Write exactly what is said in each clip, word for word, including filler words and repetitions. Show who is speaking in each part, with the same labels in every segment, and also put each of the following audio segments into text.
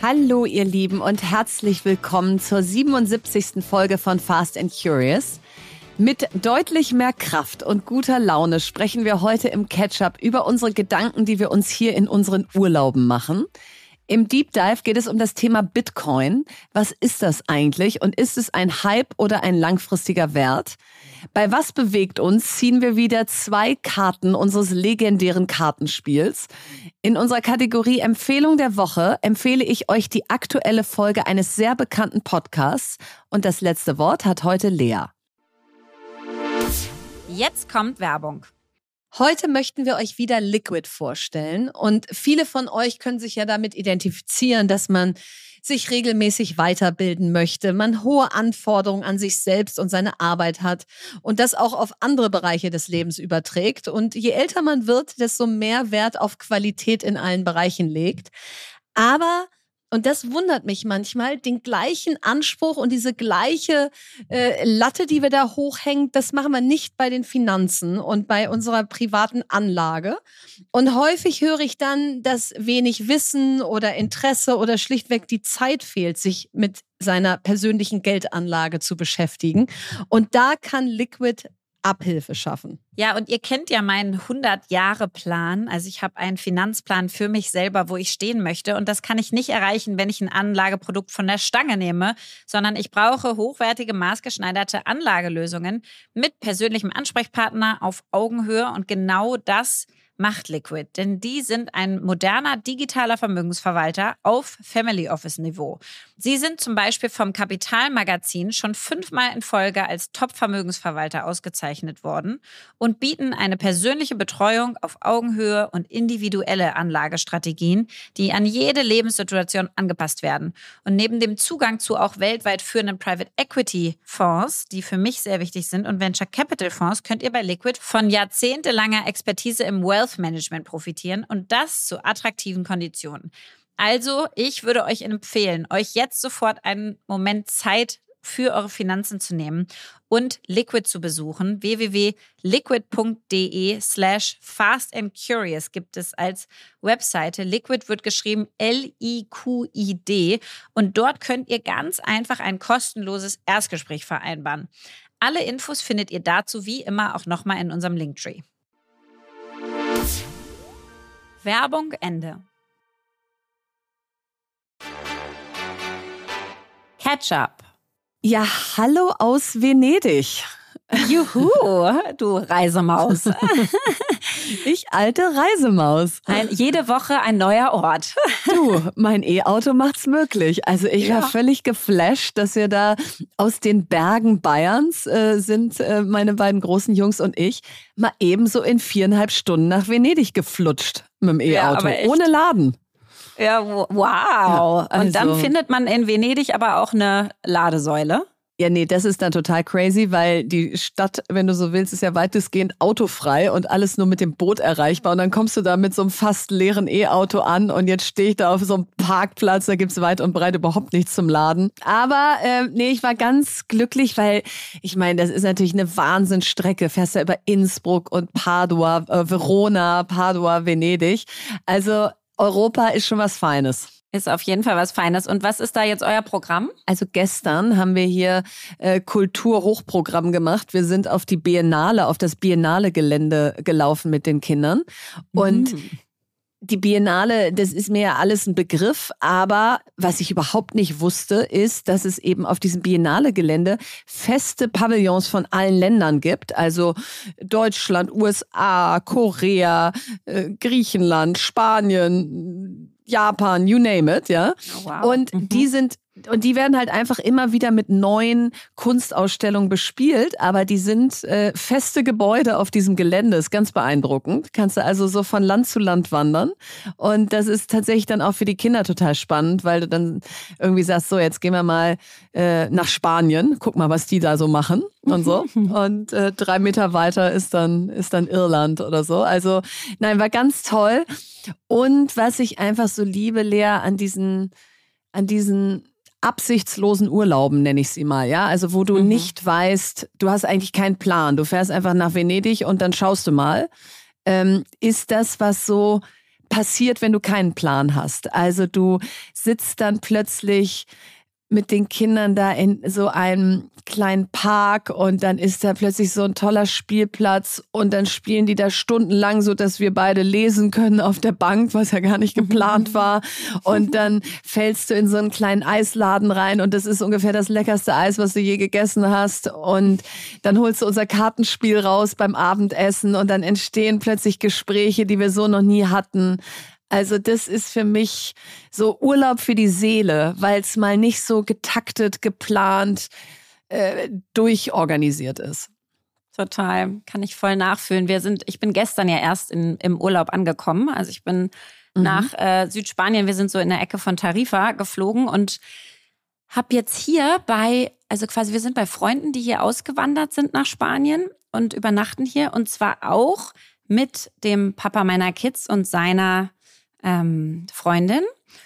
Speaker 1: Hallo ihr Lieben und herzlich willkommen zur siebenundsiebzigsten Folge von Fast and Curious. Mit deutlich mehr Kraft und guter Laune sprechen wir heute im Catch-up über unsere Gedanken, die wir uns hier in unseren Urlauben machen. Im Deep Dive geht es um das Thema Bitcoin. Was ist das eigentlich und ist es ein Hype oder ein langfristiger Wert? Bei Was bewegt uns ziehen wir wieder zwei Karten unseres legendären Kartenspiels. In unserer Kategorie Empfehlung der Woche empfehle ich euch die aktuelle Folge eines sehr bekannten Podcasts. Und das letzte Wort hat heute Lea.
Speaker 2: Jetzt kommt Werbung.
Speaker 1: Heute möchten wir euch wieder Liquid vorstellen und viele von euch können sich ja damit identifizieren, dass man sich regelmäßig weiterbilden möchte, man hohe Anforderungen an sich selbst und seine Arbeit hat und das auch auf andere Bereiche des Lebens überträgt. Und je älter man wird, desto mehr Wert auf Qualität in allen Bereichen legt. Aber und das wundert mich manchmal, den gleichen Anspruch und diese gleiche äh, Latte, die wir da hochhängen, das machen wir nicht bei den Finanzen und bei unserer privaten Anlage. Und häufig höre ich dann, dass wenig Wissen oder Interesse oder schlichtweg die Zeit fehlt, sich mit seiner persönlichen Geldanlage zu beschäftigen. Und da kann Liquid Abhilfe schaffen.
Speaker 2: Ja, und ihr kennt ja meinen hundert-Jahre-Plan. Also ich habe einen Finanzplan für mich selber, wo ich stehen möchte. Und das kann ich nicht erreichen, wenn ich ein Anlageprodukt von der Stange nehme, sondern ich brauche hochwertige, maßgeschneiderte Anlagelösungen mit persönlichem Ansprechpartner auf Augenhöhe. Und genau das macht Liquid, denn die sind ein moderner digitaler Vermögensverwalter auf Family Office Niveau. Sie sind zum Beispiel vom Kapital-Magazin schon fünfmal in Folge als Top-Vermögensverwalter ausgezeichnet worden und bieten eine persönliche Betreuung auf Augenhöhe und individuelle Anlagestrategien, die an jede Lebenssituation angepasst werden. Und neben dem Zugang zu auch weltweit führenden Private Equity Fonds, die für mich sehr wichtig sind, und Venture Capital Fonds, könnt ihr bei Liquid von jahrzehntelanger Expertise im Wealth Management profitieren und das zu attraktiven Konditionen. Also, ich würde euch empfehlen, euch jetzt sofort einen Moment Zeit für eure Finanzen zu nehmen und Liquid zu besuchen. w w w punkt liquid punkt d e slash fast and curious gibt es als Webseite. Liquid wird geschrieben L I Q I D und dort könnt ihr ganz einfach ein kostenloses Erstgespräch vereinbaren. Alle Infos findet ihr dazu wie immer auch nochmal in unserem Linktree. Werbung Ende. Catch-up.
Speaker 1: Ja, hallo aus Venedig.
Speaker 2: Juhu, du Reisemaus.
Speaker 1: Ich alte Reisemaus.
Speaker 2: Ein, jede Woche ein neuer Ort.
Speaker 1: Du, mein E-Auto macht's möglich. Also ich
Speaker 2: Ja.
Speaker 1: war völlig geflasht, dass wir da aus den Bergen Bayerns äh, sind, äh, meine beiden großen Jungs und ich, mal ebenso in viereinhalb Stunden nach Venedig geflutscht mit dem
Speaker 2: Ja,
Speaker 1: E-Auto,
Speaker 2: aber echt.
Speaker 1: ohne Laden.
Speaker 2: Ja, wow.
Speaker 1: Ja, also-
Speaker 2: Und dann findet man in Venedig aber auch eine Ladesäule.
Speaker 1: Ja, nee, das ist dann total crazy, weil die Stadt, wenn du so willst, ist ja weitestgehend autofrei und alles nur mit dem Boot erreichbar. Und dann kommst du da mit so einem fast leeren E-Auto an und jetzt stehe ich da auf so einem Parkplatz, da gibt's weit und breit überhaupt nichts zum Laden. Aber äh, nee, ich war ganz glücklich, weil ich meine, das ist natürlich eine Wahnsinnsstrecke. Fährst ja über Innsbruck und Padua, äh, Verona, Padua, Venedig. Also Europa ist schon was Feines.
Speaker 2: Ist auf jeden Fall was Feines. Und was ist da jetzt euer Programm?
Speaker 1: Also gestern haben wir hier äh, Kultur-Hochprogramm gemacht. Wir sind auf die Biennale, auf das Biennale-Gelände gelaufen mit den Kindern. Und
Speaker 2: Mhm.
Speaker 1: die Biennale, das ist mir ja alles ein Begriff, aber was ich überhaupt nicht wusste, ist, dass es eben auf diesem Biennale-Gelände feste Pavillons von allen Ländern gibt. Also Deutschland, U S A, Korea, äh, Griechenland, Spanien, Japan, you name it, ja.
Speaker 2: Oh, wow.
Speaker 1: Und
Speaker 2: Mhm.
Speaker 1: die sind Und die werden halt einfach immer wieder mit neuen Kunstausstellungen bespielt, aber die sind äh, feste Gebäude auf diesem Gelände, ist ganz beeindruckend. Kannst du also so von Land zu Land wandern und das ist tatsächlich dann auch für die Kinder total spannend, weil du dann irgendwie sagst, so jetzt gehen wir mal äh, nach Spanien, guck mal, was die da so machen und so und äh, drei Meter weiter ist dann, ist dann Irland oder so. Also nein, war ganz toll und was ich einfach so liebe, Lea, an diesen, an diesen absichtslosen Urlauben, nenne ich sie mal, ja, also wo du
Speaker 2: Mhm.
Speaker 1: nicht weißt, du hast eigentlich keinen Plan, du fährst einfach nach Venedig und dann schaust du mal, ähm, ist das, was so passiert, wenn du keinen Plan hast. Also du sitzt dann plötzlich mit den Kindern da in so einem kleinen Park und dann ist da plötzlich so ein toller Spielplatz und dann spielen die da stundenlang, so dass wir beide lesen können auf der Bank, was ja gar nicht geplant war. Und dann fällst du in so einen kleinen Eisladen rein und das ist ungefähr das leckerste Eis, was du je gegessen hast. Und dann holst du unser Kartenspiel raus beim Abendessen und dann entstehen plötzlich Gespräche, die wir so noch nie hatten. Also das ist für mich so Urlaub für die Seele, weil es mal nicht so getaktet, geplant, äh, durchorganisiert ist.
Speaker 3: Total, kann ich voll nachfühlen. Wir sind, ich bin gestern ja erst in, im Urlaub angekommen. Also ich bin mhm. nach äh, Südspanien, wir sind so in der Ecke von Tarifa geflogen und habe jetzt hier bei, also quasi wir sind bei Freunden, die hier ausgewandert sind nach Spanien und übernachten hier und zwar auch mit dem Papa meiner Kids und seiner Ähm, Freundin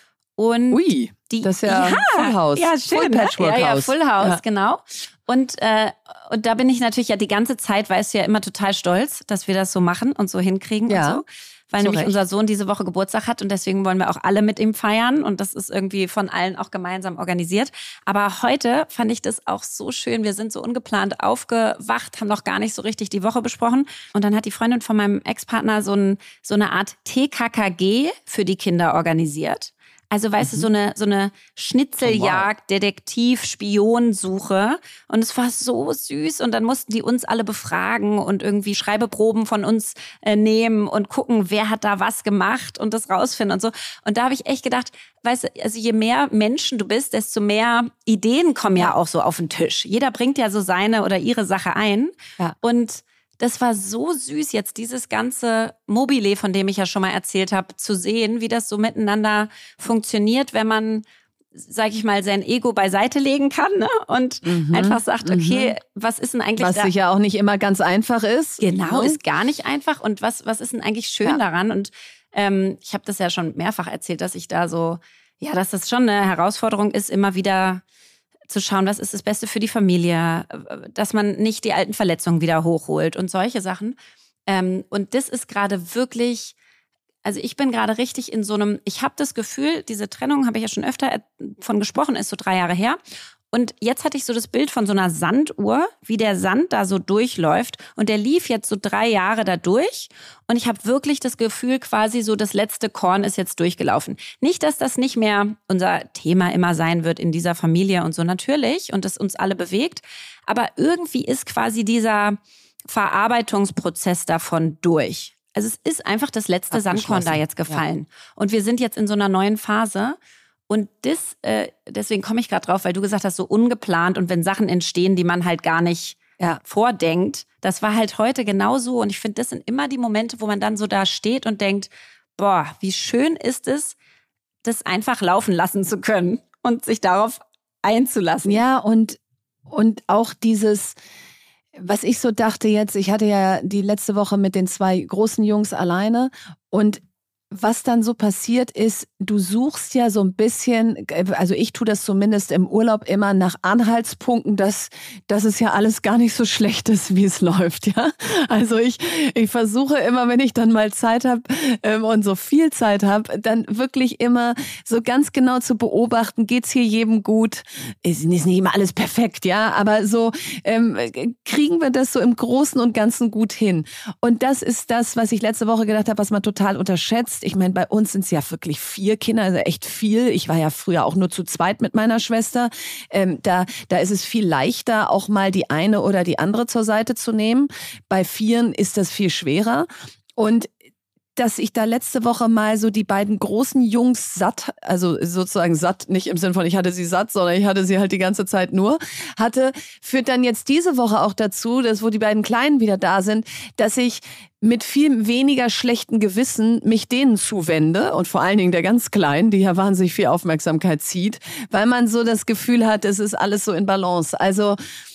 Speaker 3: und
Speaker 1: Ui,
Speaker 3: die,
Speaker 1: das ist ja,
Speaker 3: ja
Speaker 1: Full House.
Speaker 3: Ja, schön,
Speaker 1: Full Patchwork
Speaker 3: ja, ja,
Speaker 1: House.
Speaker 3: Full House,
Speaker 1: ja.
Speaker 3: genau. Und, äh, und da bin ich natürlich ja die ganze Zeit, weißt du ja, immer total stolz, dass wir das so machen und so hinkriegen
Speaker 1: ja,
Speaker 3: und so. Weil nämlich
Speaker 1: Recht.
Speaker 3: unser Sohn diese Woche Geburtstag hat und deswegen wollen wir auch alle mit ihm feiern und das ist irgendwie von allen auch gemeinsam organisiert. Aber heute fand ich das auch so schön. Wir sind so ungeplant aufgewacht, haben noch gar nicht so richtig die Woche besprochen und dann hat die Freundin von meinem Ex-Partner so, ein, so eine Art T K K G für die Kinder organisiert. Also weißt mhm. du, so eine, so eine Schnitzeljagd, oh, wow. Detektiv, Spionsuche. Und es war so süß. Und dann mussten die uns alle befragen und irgendwie Schreibeproben von uns äh, nehmen und gucken, wer hat da was gemacht und das rausfinden und so. Und da habe ich echt gedacht, weißt du, also je mehr Menschen du bist, desto mehr Ideen kommen ja auch so auf den Tisch. Jeder bringt ja so seine oder ihre Sache ein. Ja. Und das war so süß, jetzt dieses ganze Mobile, von dem ich ja schon mal erzählt habe, zu sehen, wie das so miteinander funktioniert, wenn man, sag ich mal, sein Ego beiseite legen kann, ne? Und mhm, einfach sagt, okay, mhm. was ist denn eigentlich
Speaker 1: was
Speaker 3: da?
Speaker 1: Was sicher auch nicht immer ganz einfach ist.
Speaker 3: Genau,
Speaker 1: mhm.
Speaker 3: ist gar nicht einfach. Und was, was ist denn eigentlich schön ja. daran? Und ähm, ich habe das ja schon mehrfach erzählt, dass ich da so, ja, dass das schon eine Herausforderung ist, immer wieder zu schauen, was ist das Beste für die Familie, dass man nicht die alten Verletzungen wieder hochholt und solche Sachen. Ähm, und das ist gerade wirklich, also ich bin gerade richtig in so einem, ich habe das Gefühl, diese Trennung, habe ich ja schon öfter von gesprochen, ist so drei Jahre her. Und jetzt hatte ich so das Bild von so einer Sanduhr, wie der Sand da so durchläuft. Und der lief jetzt so drei Jahre da durch. Und ich habe wirklich das Gefühl, quasi so das letzte Korn ist jetzt durchgelaufen. Nicht, dass das nicht mehr unser Thema immer sein wird in dieser Familie und so natürlich und das uns alle bewegt. Aber irgendwie ist quasi dieser Verarbeitungsprozess davon durch. Also es ist einfach das letzte Sandkorn da jetzt gefallen. Ja. Und wir sind jetzt in so einer neuen Phase. Und das, äh, deswegen komme ich gerade drauf, weil du gesagt hast, so ungeplant und wenn Sachen entstehen, die man halt gar nicht ja. vordenkt. Das war halt heute genauso. Und ich finde, das sind immer die Momente, wo man dann so da steht und denkt, boah, wie schön ist es, das einfach laufen lassen zu können und sich darauf einzulassen.
Speaker 1: Ja, und, und auch dieses, was ich so dachte jetzt, ich hatte ja die letzte Woche mit den zwei großen Jungs alleine und was dann so passiert ist, du suchst ja so ein bisschen, also ich tue das zumindest im Urlaub immer nach Anhaltspunkten, dass, dass es ja alles gar nicht so schlecht ist, wie es läuft, ja. Also ich, ich versuche immer, wenn ich dann mal Zeit habe ähm, und so viel Zeit habe, dann wirklich immer so ganz genau zu beobachten, geht's hier jedem gut? Ist, ist nicht immer alles perfekt, ja, aber so ähm, kriegen wir das so im Großen und Ganzen gut hin. Und das ist das, was ich letzte Woche gedacht habe, was man total unterschätzt. Ich meine, bei uns sind es ja wirklich vier Kinder, also echt viel. Ich war ja früher auch nur zu zweit mit meiner Schwester. Ähm, da, da ist es viel leichter, auch mal die eine oder die andere zur Seite zu nehmen. Bei vieren ist das viel schwerer. Und dass ich da letzte Woche mal so die beiden großen Jungs satt, also sozusagen satt, nicht im Sinne von ich hatte sie satt, sondern ich hatte sie halt die ganze Zeit nur, hatte, führt dann jetzt diese Woche auch dazu, dass wo die beiden Kleinen wieder da sind, dass ich mit viel weniger schlechten Gewissen mich denen zuwende und vor allen Dingen der ganz Kleinen, die ja wahnsinnig viel Aufmerksamkeit zieht, weil man so das Gefühl hat, es ist alles so in Balance. Also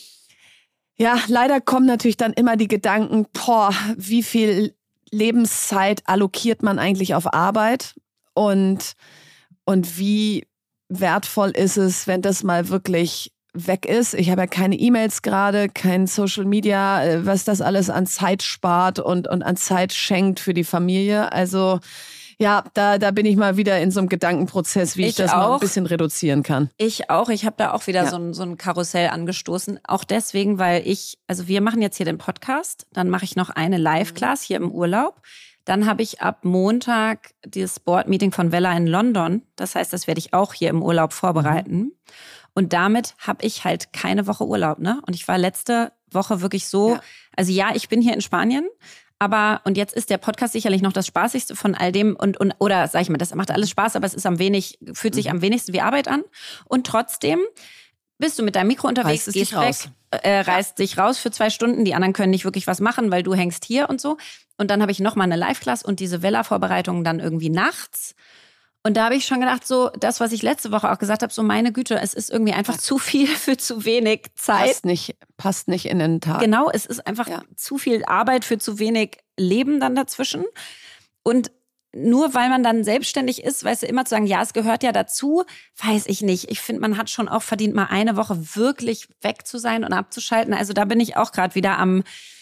Speaker 1: ja, leider kommen natürlich dann immer die Gedanken, boah, wie viel Lebenszeit allokiert man eigentlich auf Arbeit und, und wie wertvoll ist es, wenn das mal wirklich weg ist. Ich habe ja keine E-Mails gerade, kein Social Media, was das alles an Zeit spart und, und an Zeit schenkt für die Familie. Also Ja, da, da bin ich mal wieder in so einem Gedankenprozess, wie ich, ich das auch. mal ein bisschen reduzieren kann.
Speaker 3: Ich auch. Ich habe da auch wieder ja. so, ein, so ein Karussell angestoßen. Auch deswegen, weil ich, also wir machen jetzt hier den Podcast, dann mache ich noch eine Live-Class hier im Urlaub. Dann habe ich ab Montag das Board-Meeting von Wella in London. Das heißt, das werde ich auch hier im Urlaub vorbereiten. Mhm. Und damit habe ich halt keine Woche Urlaub, ne? Und ich war letzte Woche wirklich so, ja. also ja, ich bin hier in Spanien, aber, und jetzt ist der Podcast sicherlich noch das Spaßigste von all dem und, und oder sag ich mal, das macht alles Spaß, aber es ist am wenig, fühlt sich mhm. am wenigsten wie Arbeit an. Und trotzdem bist du mit deinem Mikro unterwegs,
Speaker 1: reißt
Speaker 3: gehst weg,
Speaker 1: raus.
Speaker 3: Äh, reißt dich raus für zwei Stunden, die anderen können nicht wirklich was machen, weil du hängst hier und so. Und dann habe ich nochmal eine Live-Class und diese Vella-Vorbereitung dann irgendwie nachts. Und da habe ich schon gedacht, so das, was ich letzte Woche auch gesagt habe, so meine Güte, es ist irgendwie einfach ja. zu viel für zu wenig Zeit.
Speaker 1: Passt nicht, passt nicht in den Tag.
Speaker 3: Genau, es ist einfach ja. zu viel Arbeit für zu wenig Leben dann dazwischen. Und nur weil man dann selbstständig ist, weißt du, immer zu sagen, ja, es gehört ja dazu, weiß ich nicht. Ich finde, man hat schon auch verdient, mal eine Woche wirklich weg zu sein und abzuschalten. Also da bin ich auch gerade wieder am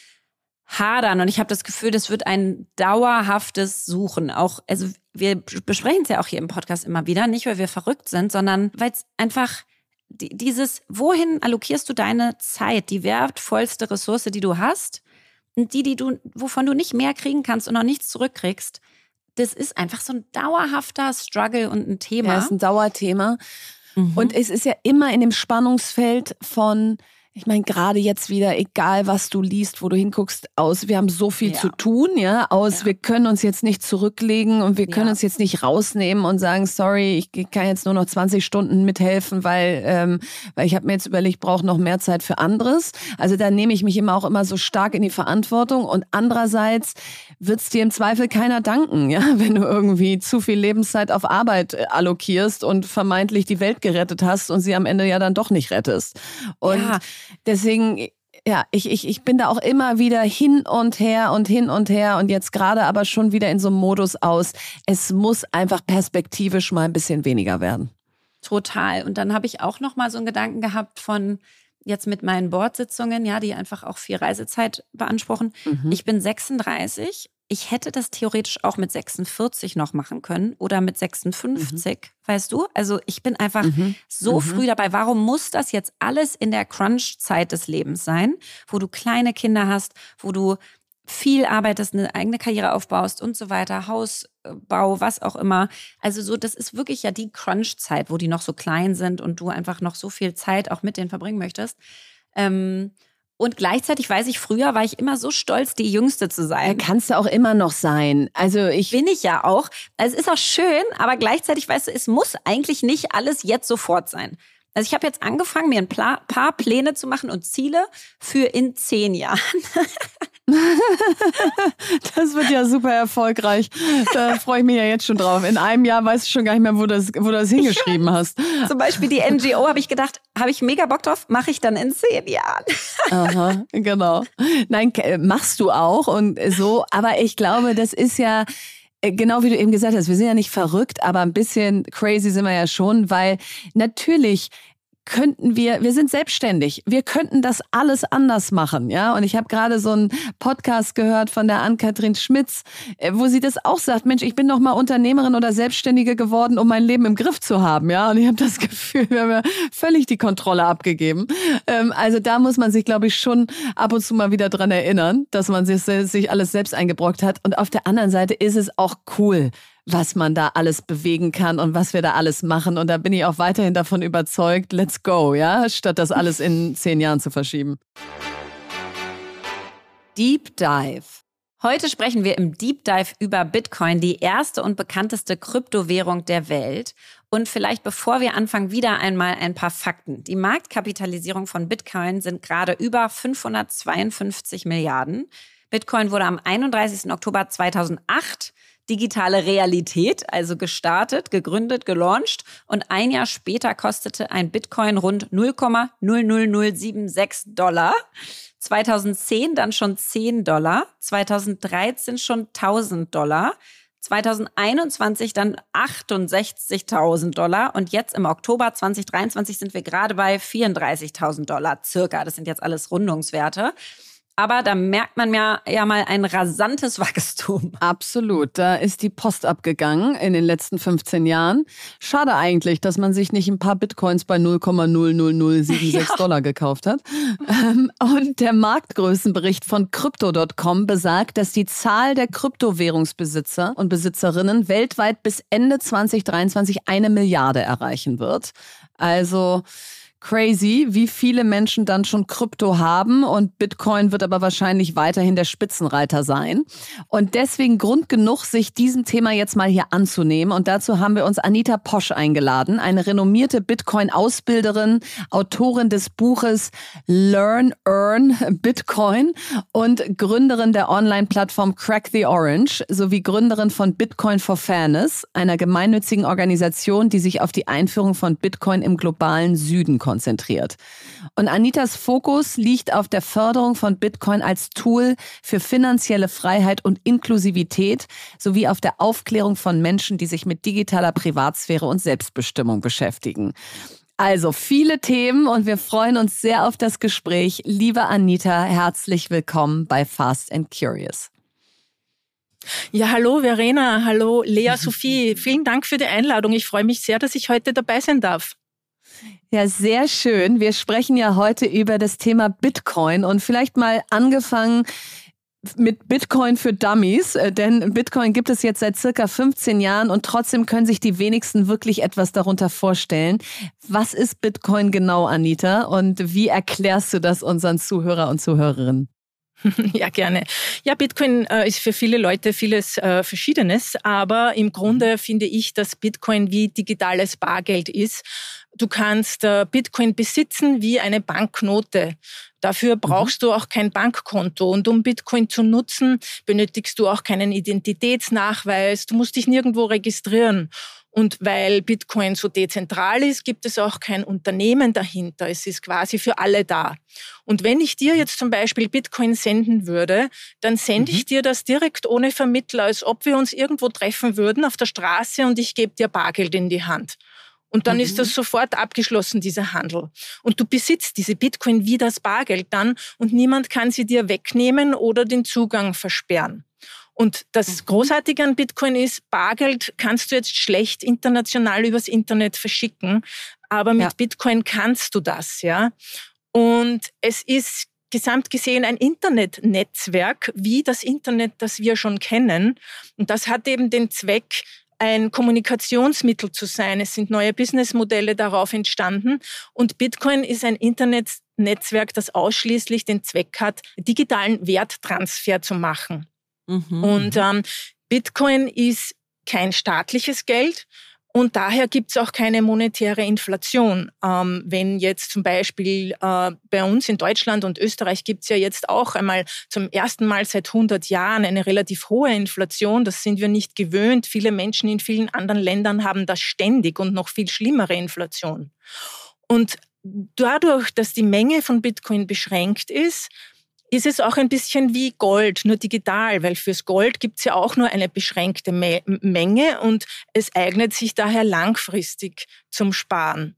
Speaker 3: Hadern und ich habe das Gefühl, das wird ein dauerhaftes Suchen. Auch, also wir besprechen es ja auch hier im Podcast immer wieder, nicht weil wir verrückt sind, sondern weil es einfach dieses, wohin allokierst du deine Zeit, die wertvollste Ressource, die du hast, und die, die du, wovon du nicht mehr kriegen kannst und noch nichts zurückkriegst, das ist einfach so ein dauerhafter Struggle und ein Thema.
Speaker 1: Ja, das ist ein Dauerthema. Mhm. Und es ist ja immer in dem Spannungsfeld von, ich meine, gerade jetzt wieder, egal was du liest, wo du hinguckst, aus, wir haben so viel ja. zu tun, ja, aus, ja. wir können uns jetzt nicht zurücklegen und wir können ja. uns jetzt nicht rausnehmen und sagen, sorry, ich kann jetzt nur noch zwanzig Stunden mithelfen, weil, ähm, weil ich habe mir jetzt überlegt, ich brauche noch mehr Zeit für anderes. Also da nehme ich mich immer auch immer so stark in die Verantwortung und andererseits wird's dir im Zweifel keiner danken, ja, wenn du irgendwie zu viel Lebenszeit auf Arbeit allokierst und vermeintlich die Welt gerettet hast und sie am Ende ja dann doch nicht rettest. Und ja. deswegen, ja, ich, ich, ich bin da auch immer wieder hin und her und hin und her und jetzt gerade aber schon wieder in so einem Modus aus, es muss einfach perspektivisch mal ein bisschen weniger werden.
Speaker 3: Total. Und dann habe ich auch noch mal so einen Gedanken gehabt von jetzt mit meinen Boardsitzungen, ja, die einfach auch viel Reisezeit beanspruchen. Mhm. Ich bin sechsunddreißig. Ich hätte das theoretisch auch mit sechsundvierzig noch machen können oder mit sechsundfünfzig, mhm. weißt du? Also ich bin einfach mhm. so mhm. früh dabei. Warum muss das jetzt alles in der Crunch-Zeit des Lebens sein, wo du kleine Kinder hast, wo du viel arbeitest, eine eigene Karriere aufbaust und so weiter, Hausbau, was auch immer. Also so, das ist wirklich ja die Crunch-Zeit, wo die noch so klein sind und du einfach noch so viel Zeit auch mit denen verbringen möchtest. Ähm, Und gleichzeitig weiß ich, früher war ich immer so stolz, die Jüngste zu sein.
Speaker 1: Ja, kannst du auch immer noch sein. Also ich
Speaker 3: bin ich ja auch. Also es ist auch schön, aber gleichzeitig weißt du, es muss eigentlich nicht alles jetzt sofort sein. Also ich habe jetzt angefangen, mir ein paar Pläne zu machen und Ziele für in zehn Jahren.
Speaker 1: Das wird ja super erfolgreich. Da freue ich mich ja jetzt schon drauf. In einem Jahr weißt du schon gar nicht mehr, wo du das, wo du das hingeschrieben hast.
Speaker 3: Zum Beispiel die N G O habe ich gedacht, habe ich mega Bock drauf, mache ich dann in zehn Jahren.
Speaker 1: Aha, genau. Nein, machst du auch und so. Aber ich glaube, das ist ja genau wie du eben gesagt hast, wir sind ja nicht verrückt, aber ein bisschen crazy sind wir ja schon, weil natürlich könnten wir, wir sind selbstständig, wir könnten das alles anders machen, ja. Und ich habe gerade so einen Podcast gehört von der Ann-Kathrin Schmitz, wo sie das auch sagt, Mensch, ich bin doch mal Unternehmerin oder Selbstständige geworden, um mein Leben im Griff zu haben, ja. Und ich habe das Gefühl, wir haben ja völlig die Kontrolle abgegeben. Ähm, also da muss man sich, glaube ich, schon ab und zu mal wieder dran erinnern, dass man sich, sich alles selbst eingebrockt hat. Und auf der anderen Seite ist es auch cool, was man da alles bewegen kann und was wir da alles machen. Und da bin ich auch weiterhin davon überzeugt, let's go, ja, statt das alles in zehn Jahren zu verschieben.
Speaker 3: Deep Dive. Heute sprechen wir im Deep Dive über Bitcoin, die erste und bekannteste Kryptowährung der Welt. Und vielleicht bevor wir anfangen, wieder einmal ein paar Fakten. Die Marktkapitalisierung von Bitcoin sind gerade über fünfhundertzweiundfünfzig Milliarden. Bitcoin wurde am einunddreißigsten Oktober zweitausendacht digitale Realität, also gestartet, gegründet, gelauncht und ein Jahr später kostete ein Bitcoin rund null Komma null null null sieben sechs Dollar. zweitausendzehn dann schon zehn Dollar, zweitausenddreizehn schon tausend Dollar, zweitausendeinundzwanzig dann achtundsechzigtausend Dollar und jetzt im Oktober zweitausenddreiundzwanzig sind wir gerade bei vierunddreißigtausend Dollar circa. Das sind jetzt alles Rundungswerte. Aber da merkt man ja, ja mal ein rasantes Wachstum.
Speaker 1: Absolut. Da ist die Post abgegangen in den letzten fünfzehn Jahren. Schade eigentlich, dass man sich nicht ein paar Bitcoins bei null Komma null null null sieben sechs ja. Dollar gekauft hat. Und der Marktgrößenbericht von Crypto Punkt com besagt, dass die Zahl der Kryptowährungsbesitzer und Besitzerinnen weltweit bis Ende zwanzig dreiundzwanzig eine Milliarde erreichen wird. Also crazy, wie viele Menschen dann schon Krypto haben, und Bitcoin wird aber wahrscheinlich weiterhin der Spitzenreiter sein. Und deswegen Grund genug, sich diesem Thema jetzt mal hier anzunehmen. Und dazu haben wir uns Anita Posch eingeladen, eine renommierte Bitcoin-Ausbilderin, Autorin des Buches Learn, Earn Bitcoin und Gründerin der Online-Plattform Crack the Orange sowie Gründerin von Bitcoin for Fairness, einer gemeinnützigen Organisation, die sich auf die Einführung von Bitcoin im globalen Süden konzentriert. konzentriert. Und Anitas Fokus liegt auf der Förderung von Bitcoin als Tool für finanzielle Freiheit und Inklusivität sowie auf der Aufklärung von Menschen, die sich mit digitaler Privatsphäre und Selbstbestimmung beschäftigen. Also viele Themen, und wir freuen uns sehr auf das Gespräch. Liebe Anita, herzlich willkommen bei Fast and Curious.
Speaker 4: Ja, hallo Verena, hallo Lea Sophie. Vielen Dank für die Einladung. Ich freue mich sehr, dass ich heute dabei sein darf.
Speaker 1: Ja, sehr schön. Wir sprechen ja heute über das Thema Bitcoin und vielleicht mal angefangen mit Bitcoin für Dummies, denn Bitcoin gibt es jetzt seit circa fünfzehn Jahren und trotzdem können sich die wenigsten wirklich etwas darunter vorstellen. Was ist Bitcoin genau, Anita, und wie erklärst du das unseren Zuhörer und Zuhörerinnen?
Speaker 4: Ja, gerne. Ja, Bitcoin äh, ist für viele Leute vieles äh, Verschiedenes, aber im Grunde finde ich, dass Bitcoin wie digitales Bargeld ist. Du kannst äh, Bitcoin besitzen wie eine Banknote. Dafür brauchst mhm. du auch kein Bankkonto. Und um Bitcoin zu nutzen, benötigst du auch keinen Identitätsnachweis. Du musst dich nirgendwo registrieren. Und weil Bitcoin so dezentral ist, gibt es auch kein Unternehmen dahinter. Es ist quasi für alle da. Und wenn ich dir jetzt zum Beispiel Bitcoin senden würde, dann sende mhm. ich dir das direkt ohne Vermittler, als ob wir uns irgendwo treffen würden auf der Straße und ich gebe dir Bargeld in die Hand. Und dann mhm. ist das sofort abgeschlossen, dieser Handel. Und du besitzt diese Bitcoin wie das Bargeld dann und niemand kann sie dir wegnehmen oder den Zugang versperren. Und das Großartige an Bitcoin ist, Bargeld kannst du jetzt schlecht international übers Internet verschicken, aber mit ja. Bitcoin kannst du das, ja. Und es ist gesamt gesehen ein Internetnetzwerk, wie das Internet, das wir schon kennen. Und das hat eben den Zweck, ein Kommunikationsmittel zu sein. Es sind neue Businessmodelle darauf entstanden. Und Bitcoin ist ein Internetnetzwerk, das ausschließlich den Zweck hat, digitalen Werttransfer zu machen. Mhm. Und ähm, Bitcoin ist kein staatliches Geld und daher gibt es auch keine monetäre Inflation. Ähm, wenn jetzt zum Beispiel äh, bei uns in Deutschland und Österreich gibt es ja jetzt auch einmal zum ersten Mal seit hundert Jahren eine relativ hohe Inflation. Das sind wir nicht gewöhnt. Viele Menschen in vielen anderen Ländern haben das ständig und noch viel schlimmere Inflation. Und dadurch, dass die Menge von Bitcoin beschränkt ist, ist es auch ein bisschen wie Gold, nur digital, weil fürs Gold gibt es ja auch nur eine beschränkte Me- Menge und es eignet sich daher langfristig zum Sparen.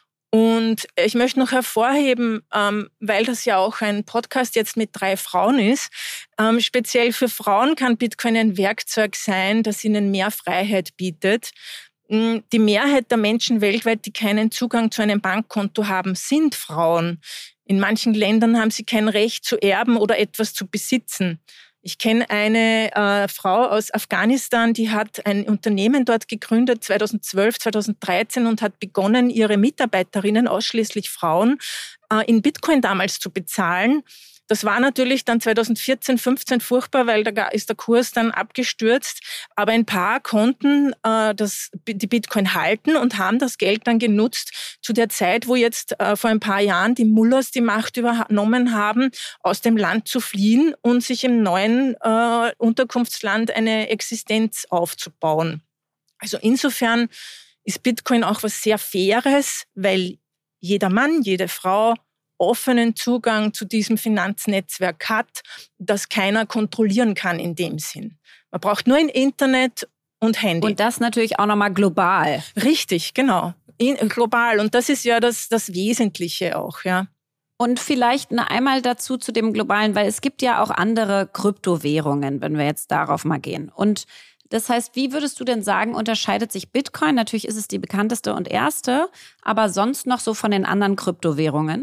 Speaker 4: Und ich möchte noch hervorheben, ähm, weil das ja auch ein Podcast jetzt mit drei Frauen ist, ähm, speziell für Frauen kann Bitcoin ein Werkzeug sein, das ihnen mehr Freiheit bietet. Die Mehrheit der Menschen weltweit, die keinen Zugang zu einem Bankkonto haben, sind Frauen. In manchen Ländern haben sie kein Recht zu erben oder etwas zu besitzen. Ich kenne eine äh, Frau aus Afghanistan, die hat ein Unternehmen dort gegründet, zweitausendzwölf, zweitausenddreizehn und hat begonnen, ihre Mitarbeiterinnen, ausschließlich Frauen, äh, in Bitcoin damals zu bezahlen. Das war natürlich dann zweitausendvierzehn, fünfzehn furchtbar, weil da ist der Kurs dann abgestürzt. Aber ein paar konnten äh, das, die Bitcoin halten und haben das Geld dann genutzt zu der Zeit, wo jetzt äh, vor ein paar Jahren die Mullahs die Macht übernommen haben, aus dem Land zu fliehen und sich im neuen äh, Unterkunftsland eine Existenz aufzubauen. Also insofern ist Bitcoin auch was sehr Faires, weil jeder Mann, jede Frau offenen Zugang zu diesem Finanznetzwerk hat, das keiner kontrollieren kann in dem Sinn. Man braucht nur ein Internet und Handy.
Speaker 3: Und das natürlich auch nochmal global.
Speaker 4: Richtig, genau. In, global. Und das ist ja das, das Wesentliche auch, ja.
Speaker 3: Und vielleicht eine einmal dazu zu dem globalen, weil es gibt ja auch andere Kryptowährungen, wenn wir jetzt darauf mal gehen. Und das heißt, wie würdest du denn sagen, unterscheidet sich Bitcoin? Natürlich ist es die bekannteste und erste, aber sonst noch so von den anderen Kryptowährungen?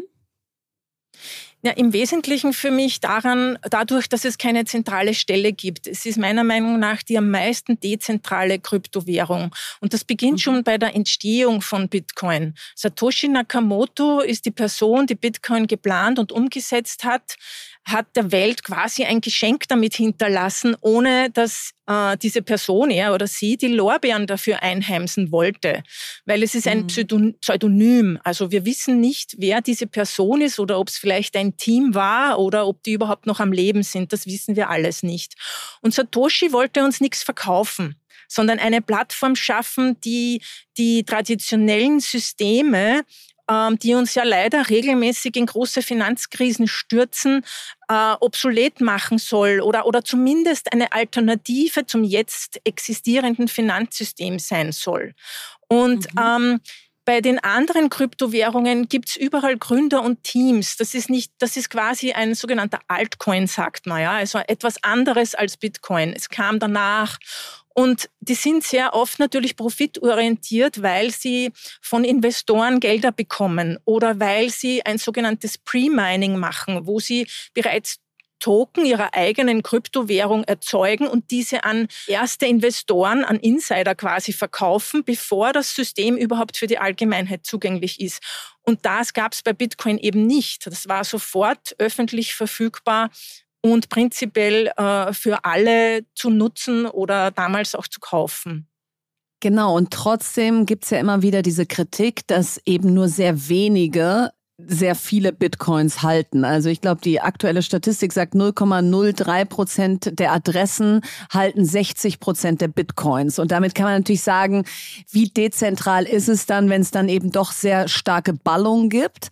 Speaker 4: Ja, im Wesentlichen für mich daran, dadurch, dass es keine zentrale Stelle gibt. Es ist meiner Meinung nach die am meisten dezentrale Kryptowährung. Und das beginnt mhm. schon bei der Entstehung von Bitcoin. Satoshi Nakamoto ist die Person, die Bitcoin geplant und umgesetzt hat, hat der Welt quasi ein Geschenk damit hinterlassen, ohne dass äh, diese Person, er oder sie, die Lorbeeren dafür einheimsen wollte. Weil es ist ein mhm. Pseudonym. Also wir wissen nicht, wer diese Person ist oder ob es vielleicht ein Team war oder ob die überhaupt noch am Leben sind. Das wissen wir alles nicht. Und Satoshi wollte uns nichts verkaufen, sondern eine Plattform schaffen, die die traditionellen Systeme, die uns ja leider regelmäßig in große Finanzkrisen stürzen, äh, obsolet machen soll oder, oder zumindest eine Alternative zum jetzt existierenden Finanzsystem sein soll. Und mhm. ähm, bei den anderen Kryptowährungen gibt's überall Gründer und Teams. Das ist nicht, das ist quasi ein sogenannter Altcoin, sagt man, ja, also etwas anderes als Bitcoin. Es kam danach. Und die sind sehr oft natürlich profitorientiert, weil sie von Investoren Gelder bekommen oder weil sie ein sogenanntes Pre-Mining machen, wo sie bereits Token ihrer eigenen Kryptowährung erzeugen und diese an erste Investoren, an Insider quasi verkaufen, bevor das System überhaupt für die Allgemeinheit zugänglich ist. Und das gab es bei Bitcoin eben nicht. Das war sofort öffentlich verfügbar und prinzipiell äh, für alle zu nutzen oder damals auch zu kaufen.
Speaker 1: Genau, und trotzdem gibt's ja immer wieder diese Kritik, dass eben nur sehr wenige sehr viele Bitcoins halten. Also ich glaube, die aktuelle Statistik sagt null Komma null drei Prozent der Adressen halten sechzig Prozent der Bitcoins. Und damit kann man natürlich sagen, wie dezentral ist es dann, wenn es dann eben doch sehr starke Ballung gibt.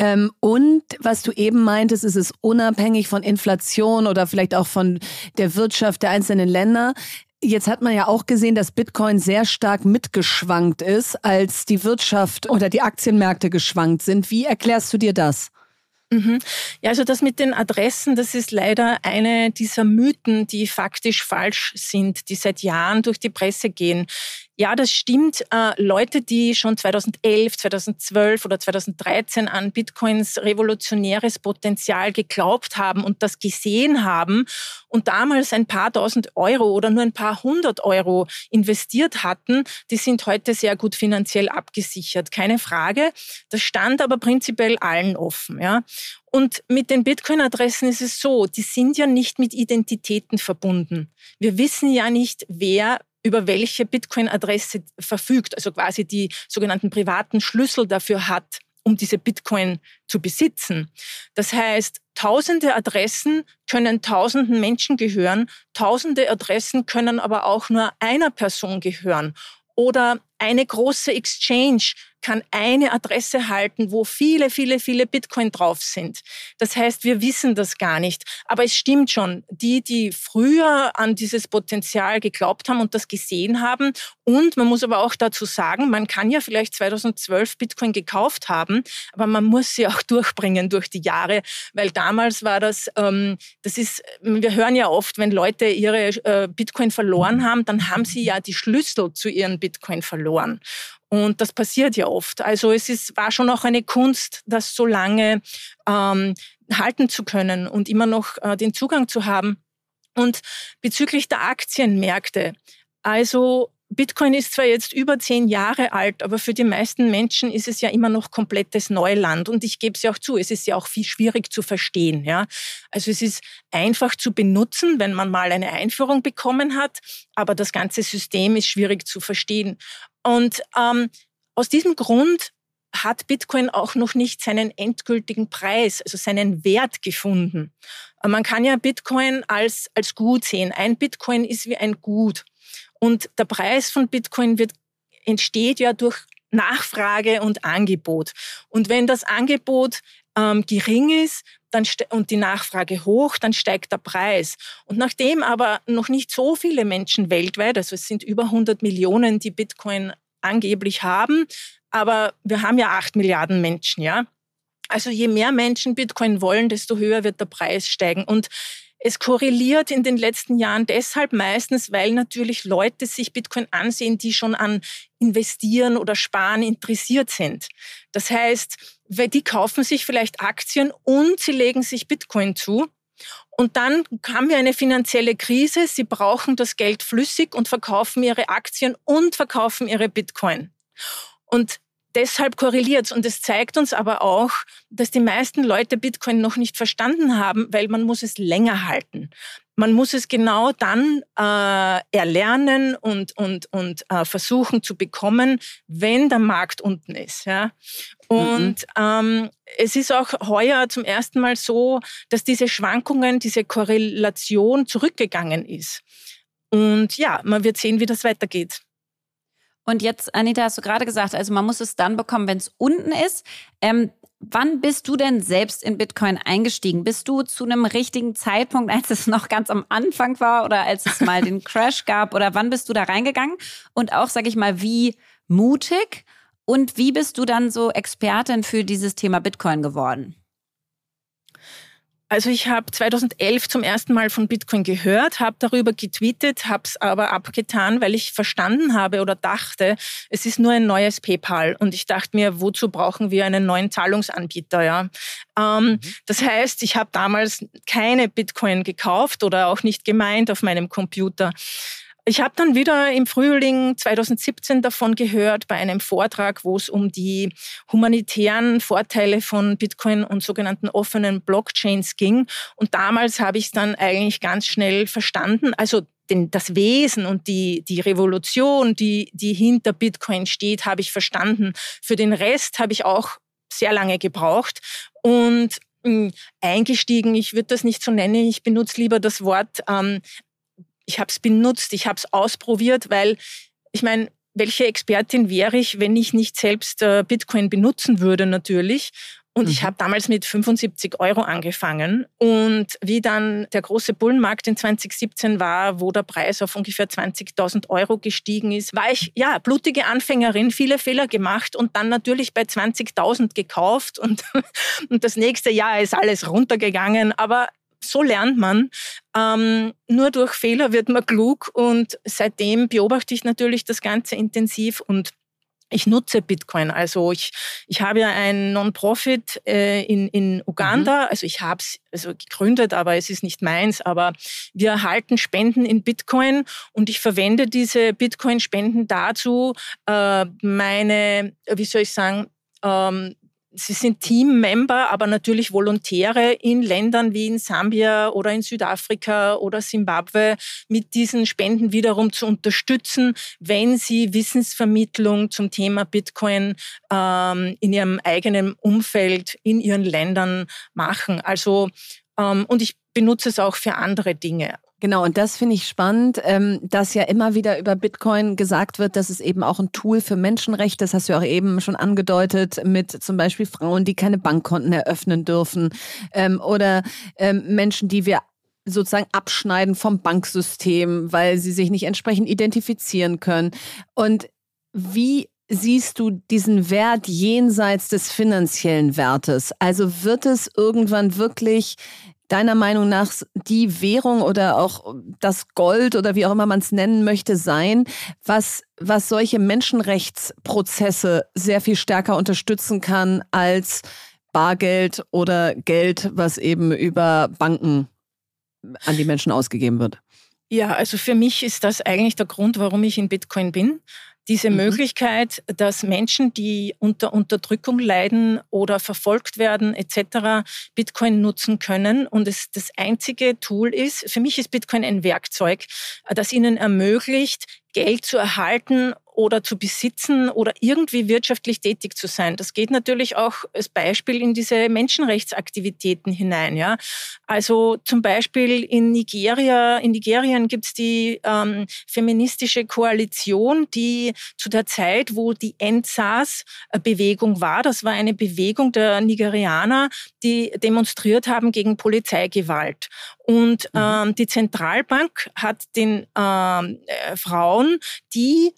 Speaker 1: Und was du eben meintest, ist es unabhängig von Inflation oder vielleicht auch von der Wirtschaft der einzelnen Länder. Jetzt hat man ja auch gesehen, dass Bitcoin sehr stark mitgeschwankt ist, als die Wirtschaft oder die Aktienmärkte geschwankt sind. Wie erklärst du dir das?
Speaker 4: Mhm. Ja, also das mit den Adressen, das ist leider eine dieser Mythen, die faktisch falsch sind, die seit Jahren durch die Presse gehen. Ja, das stimmt. Äh, Leute, die schon zweitausendelf, zweitausendzwölf oder zweitausenddreizehn an Bitcoins revolutionäres Potenzial geglaubt haben und das gesehen haben und damals ein paar tausend Euro oder nur ein paar hundert Euro investiert hatten, die sind heute sehr gut finanziell abgesichert. Keine Frage. Das stand aber prinzipiell allen offen, ja. Und mit den Bitcoin-Adressen ist es so, die sind ja nicht mit Identitäten verbunden. Wir wissen ja nicht, wer über welche Bitcoin-Adresse verfügt, also quasi die sogenannten privaten Schlüssel dafür hat, um diese Bitcoin zu besitzen. Das heißt, tausende Adressen können tausenden Menschen gehören, tausende Adressen können aber auch nur einer Person gehören. Oder eine große Exchange kann eine Adresse halten, wo viele, viele, viele Bitcoin drauf sind. Das heißt, wir wissen das gar nicht. Aber es stimmt schon, die, die früher an dieses Potenzial geglaubt haben und das gesehen haben. Und man muss aber auch dazu sagen, man kann ja vielleicht zweitausendzwölf Bitcoin gekauft haben, aber man muss sie auch durchbringen durch die Jahre, weil damals war das, ähm, das ist, wir hören ja oft, wenn Leute ihre äh, Bitcoin verloren haben, dann haben sie ja die Schlüssel zu ihren Bitcoin verloren. Und das passiert ja oft. Also es ist, war schon auch eine Kunst, das so lange ähm, halten zu können und immer noch äh, den Zugang zu haben. Und bezüglich der Aktienmärkte, also Bitcoin ist zwar jetzt über zehn Jahre alt, aber für die meisten Menschen ist es ja immer noch komplettes Neuland. Und ich gebe es ja auch zu, es ist ja auch viel schwierig zu verstehen. Ja? Also es ist einfach zu benutzen, wenn man mal eine Einführung bekommen hat, aber das ganze System ist schwierig zu verstehen. Und ähm, aus diesem Grund hat Bitcoin auch noch nicht seinen endgültigen Preis, also seinen Wert gefunden. Man kann ja Bitcoin als, als Gut sehen. Ein Bitcoin ist wie ein Gut. Und der Preis von Bitcoin wird, entsteht ja durch Nachfrage und Angebot. Und wenn das Angebot ähm, gering ist dann ste- und die Nachfrage hoch, dann steigt der Preis. Und nachdem aber noch nicht so viele Menschen weltweit, also es sind über hundert Millionen, die Bitcoin angeblich haben, aber wir haben ja acht Milliarden Menschen, ja. Also je mehr Menschen Bitcoin wollen, desto höher wird der Preis steigen. Und es korreliert in den letzten Jahren deshalb meistens, weil natürlich Leute sich Bitcoin ansehen, die schon an Investieren oder Sparen interessiert sind. Das heißt, weil die kaufen sich vielleicht Aktien und sie legen sich Bitcoin zu. Und dann haben wir eine finanzielle Krise. Sie brauchen das Geld flüssig und verkaufen ihre Aktien und verkaufen ihre Bitcoin. Und deshalb korreliert es. Und es zeigt uns aber auch, dass die meisten Leute Bitcoin noch nicht verstanden haben, weil man muss es länger halten. Man muss es genau dann äh, erlernen und, und, und äh, versuchen zu bekommen, wenn der Markt unten ist. Ja? Und mhm. ähm, es ist auch heuer zum ersten Mal so, dass diese Schwankungen, diese Korrelation zurückgegangen ist. Und ja, man wird sehen, wie das weitergeht.
Speaker 3: Und jetzt, Anita, hast du gerade gesagt, also man muss es dann bekommen, wenn es unten ist. Ähm, wann bist du denn selbst in Bitcoin eingestiegen? Bist du zu einem richtigen Zeitpunkt, als es noch ganz am Anfang war oder als es mal den Crash gab? Oder wann bist du da reingegangen? Und auch, sag ich mal, wie mutig? Und wie bist du dann so Expertin für dieses Thema Bitcoin geworden?
Speaker 4: Also ich habe zweitausendelf zum ersten Mal von Bitcoin gehört, habe darüber getweetet, habe es aber abgetan, weil ich verstanden habe oder dachte, es ist nur ein neues PayPal. Und ich dachte mir, wozu brauchen wir einen neuen Zahlungsanbieter? Ja? Ähm, mhm. Das heißt, ich habe damals keine Bitcoin gekauft oder auch nicht gemeint auf meinem Computer. Ich habe dann wieder im Frühling zweitausendsiebzehn davon gehört bei einem Vortrag, wo es um die humanitären Vorteile von Bitcoin und sogenannten offenen Blockchains ging. Und damals habe ich es dann eigentlich ganz schnell verstanden. Also den, das Wesen und die, die Revolution, die, die hinter Bitcoin steht, habe ich verstanden. Für den Rest habe ich auch sehr lange gebraucht. Und mh, eingestiegen, ich würde das nicht so nennen, ich benutze lieber das Wort ähm, ich habe es benutzt, ich habe es ausprobiert, weil ich meine, welche Expertin wäre ich, wenn ich nicht selbst äh, Bitcoin benutzen würde natürlich. Und mhm. ich habe damals mit fünfundsiebzig Euro angefangen. Und wie dann der große Bullenmarkt in zweitausendsiebzehn war, wo der Preis auf ungefähr zwanzigtausend Euro gestiegen ist, war ich, ja, blutige Anfängerin, viele Fehler gemacht und dann natürlich bei zwanzigtausend gekauft. Und, und das nächste Jahr ist alles runtergegangen. Aber so lernt man. Ähm, nur durch Fehler wird man klug und seitdem beobachte ich natürlich das Ganze intensiv und ich nutze Bitcoin. Also ich, ich habe ja ein Non-Profit äh, in, in Uganda. Mhm. Also ich habe es also gegründet, aber es ist nicht meins. Aber wir erhalten Spenden in Bitcoin und ich verwende diese Bitcoin-Spenden dazu, äh, meine, wie soll ich sagen, ähm, sie sind Teammember, aber natürlich Volontäre in Ländern wie in Sambia oder in Südafrika oder Simbabwe mit diesen Spenden wiederum zu unterstützen, wenn sie Wissensvermittlung zum Thema Bitcoin ähm, in ihrem eigenen Umfeld, in ihren Ländern machen. Also, ähm, und ich benutze es auch für andere Dinge.
Speaker 1: Genau, und das finde ich spannend, dass ja immer wieder über Bitcoin gesagt wird, dass es eben auch ein Tool für Menschenrechte, das hast du ja auch eben schon angedeutet, mit zum Beispiel Frauen, die keine Bankkonten eröffnen dürfen oder Menschen, die wir sozusagen abschneiden vom Banksystem, weil sie sich nicht entsprechend identifizieren können. Und wie siehst du diesen Wert jenseits des finanziellen Wertes? Also wird es irgendwann wirklich deiner Meinung nach die Währung oder auch das Gold oder wie auch immer man es nennen möchte sein, was, was solche Menschenrechtsprozesse sehr viel stärker unterstützen kann als Bargeld oder Geld, was eben über Banken an die Menschen ausgegeben wird?
Speaker 4: Ja, also für mich ist das eigentlich der Grund, warum ich in Bitcoin bin. Diese mhm. Möglichkeit, dass Menschen, die unter Unterdrückung leiden oder verfolgt werden et cetera, Bitcoin nutzen können und es das einzige Tool ist, für mich ist Bitcoin ein Werkzeug, das ihnen ermöglicht, Geld zu erhalten oder zu besitzen oder irgendwie wirtschaftlich tätig zu sein. Das geht natürlich auch als Beispiel in diese Menschenrechtsaktivitäten hinein. Ja, also zum Beispiel in Nigeria, in Nigerien gibt es die ähm, feministische Koalition, die zu der Zeit, wo die End-SARS-Bewegung war, das war eine Bewegung der Nigerianer, die demonstriert haben gegen Polizeigewalt. Und ähm, die Zentralbank hat den ähm, äh, Frauen, die über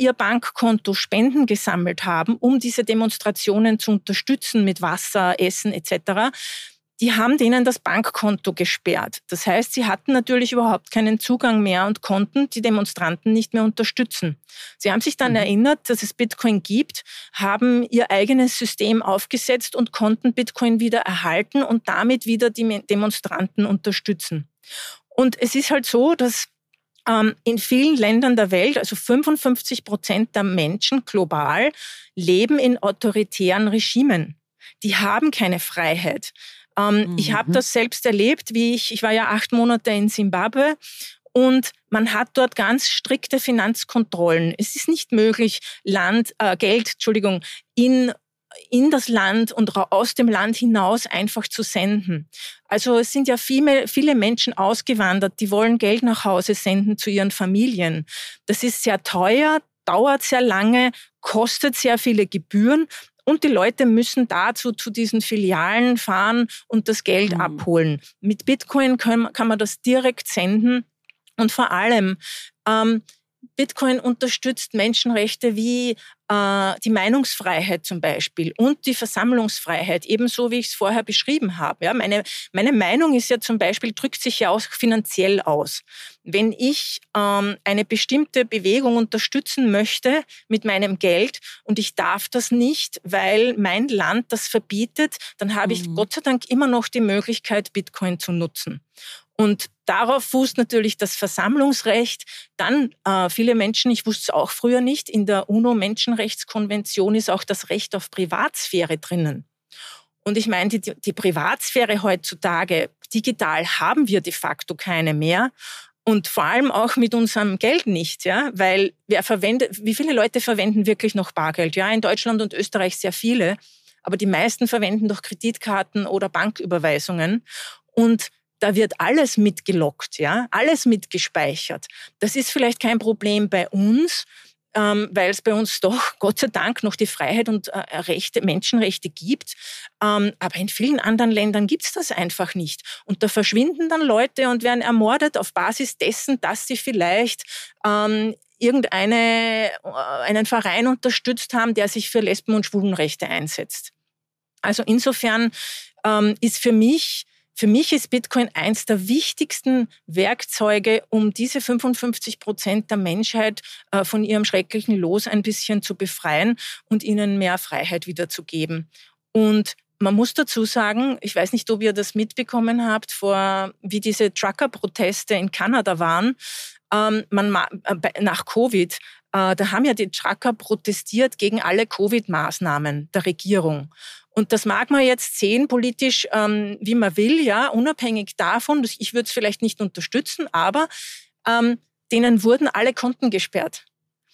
Speaker 4: ihr Bankkonto Spenden gesammelt haben, um diese Demonstrationen zu unterstützen mit Wasser, Essen et cetera, die haben denen das Bankkonto gesperrt. Das heißt, sie hatten natürlich überhaupt keinen Zugang mehr und konnten die Demonstranten nicht mehr unterstützen. Sie haben sich dann mhm. erinnert, dass es Bitcoin gibt, haben ihr eigenes System aufgesetzt und konnten Bitcoin wieder erhalten und damit wieder die Demonstranten unterstützen. Und es ist halt so, dass ähm, in vielen Ländern der Welt, also fünfundfünfzig Prozent der Menschen global, leben in autoritären Regimen. Die haben keine Freiheit. Ähm, mhm. Ich habe das selbst erlebt, wie ich, ich war ja acht Monate in Simbabwe und man hat dort ganz strikte Finanzkontrollen. Es ist nicht möglich, Land, äh, Geld, Entschuldigung, in in das Land und aus dem Land hinaus einfach zu senden. Also es sind ja viele, viele Menschen ausgewandert, die wollen Geld nach Hause senden zu ihren Familien. Das ist sehr teuer, dauert sehr lange, kostet sehr viele Gebühren. Und die Leute müssen dazu zu diesen Filialen fahren und das Geld mhm. abholen. Mit Bitcoin kann, kann man das direkt senden. Und vor allem, ähm, Bitcoin unterstützt Menschenrechte wie äh, die Meinungsfreiheit zum Beispiel und die Versammlungsfreiheit, ebenso wie ich es vorher beschrieben habe. Ja, meine, meine Meinung ist ja zum Beispiel, drückt sich ja auch finanziell aus. Wenn ich ähm, eine bestimmte Bewegung unterstützen möchte mit meinem Geld und ich darf das nicht, weil mein Land das verbietet, dann habe ich mhm. Gott sei Dank immer noch die Möglichkeit, Bitcoin zu nutzen. Und darauf fußt natürlich das Versammlungsrecht. Dann äh, viele Menschen, ich wusste es auch früher nicht, in der UNO-Menschenrechtskonvention ist auch das Recht auf Privatsphäre drinnen. Und ich meine, die, die Privatsphäre heutzutage, digital haben wir de facto keine mehr. Und vor allem auch mit unserem Geld nicht, ja, weil wer verwendet, wie viele Leute verwenden wirklich noch Bargeld? Ja, in Deutschland und Österreich sehr viele, aber die meisten verwenden doch Kreditkarten oder Banküberweisungen. Und da wird alles mitgelockt, ja, alles mitgespeichert. Das ist vielleicht kein Problem bei uns, ähm, weil es bei uns doch Gott sei Dank noch die Freiheit und äh, Rechte, Menschenrechte gibt. Ähm, aber in vielen anderen Ländern gibt es das einfach nicht. Und da verschwinden dann Leute und werden ermordet auf Basis dessen, dass sie vielleicht ähm, irgendeine äh, einen Verein unterstützt haben, der sich für Lesben- und Schwulenrechte einsetzt. Also insofern ähm, ist für mich Für mich ist Bitcoin eins der wichtigsten Werkzeuge, um diese fünfundfünfzig Prozent der Menschheit äh, von ihrem schrecklichen Los ein bisschen zu befreien und ihnen mehr Freiheit wiederzugeben. Und man muss dazu sagen, ich weiß nicht, ob ihr das mitbekommen habt, vor wie diese Trucker-Proteste in Kanada waren, ähm, man, äh, nach Covid. Äh, da haben ja die Trucker protestiert gegen alle Covid-Maßnahmen der Regierung. Und das mag man jetzt sehen, politisch, ähm, wie man will, ja, unabhängig davon. Ich würde es vielleicht nicht unterstützen, aber ähm, denen wurden alle Konten gesperrt.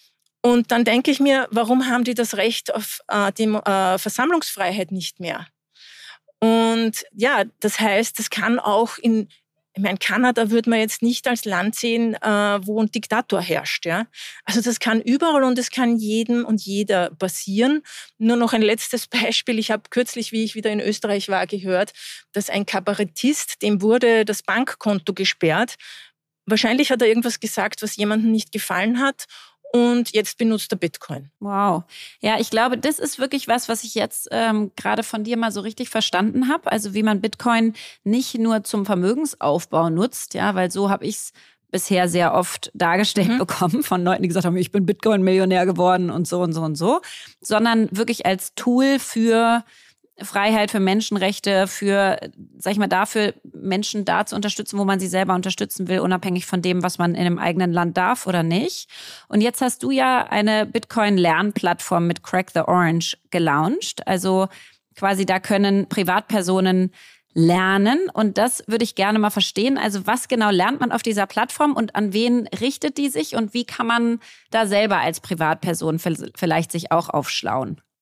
Speaker 4: Und dann denke ich mir, warum haben die das Recht auf äh, die äh, Versammlungsfreiheit nicht mehr? Und ja, das heißt, das kann auch in Ich meine, Kanada würde man jetzt nicht als Land sehen, äh, wo ein Diktator herrscht. Ja? Also das kann überall und es kann jedem und jeder passieren. Nur noch ein letztes Beispiel. Ich habe kürzlich, wie ich wieder in Österreich war, gehört, dass ein Kabarettist, dem wurde das Bankkonto gesperrt. Wahrscheinlich hat er irgendwas gesagt, was jemandem nicht gefallen hat. Und jetzt benutzt er Bitcoin.
Speaker 3: Wow. Ja, ich glaube, das ist wirklich was, was ich jetzt ähm, gerade von dir mal so richtig verstanden habe. Also wie man Bitcoin nicht nur zum Vermögensaufbau nutzt, ja, weil so habe ich es bisher sehr oft dargestellt mhm. bekommen von Leuten, die gesagt haben, ich bin Bitcoin-Millionär geworden und so und so und so, sondern wirklich als Tool für Freiheit, für Menschenrechte, für, sag ich mal, dafür Menschen da zu unterstützen, wo man sie selber unterstützen will, unabhängig von dem, was man in einem eigenen Land darf oder nicht. Und jetzt hast du ja eine Bitcoin-Lernplattform mit Crack the Orange gelauncht. Also quasi da können Privatpersonen lernen. Und das würde ich gerne mal verstehen. Also was genau lernt man auf dieser Plattform und an wen richtet die sich und wie kann man da selber als Privatperson vielleicht sich auch aufschlauen?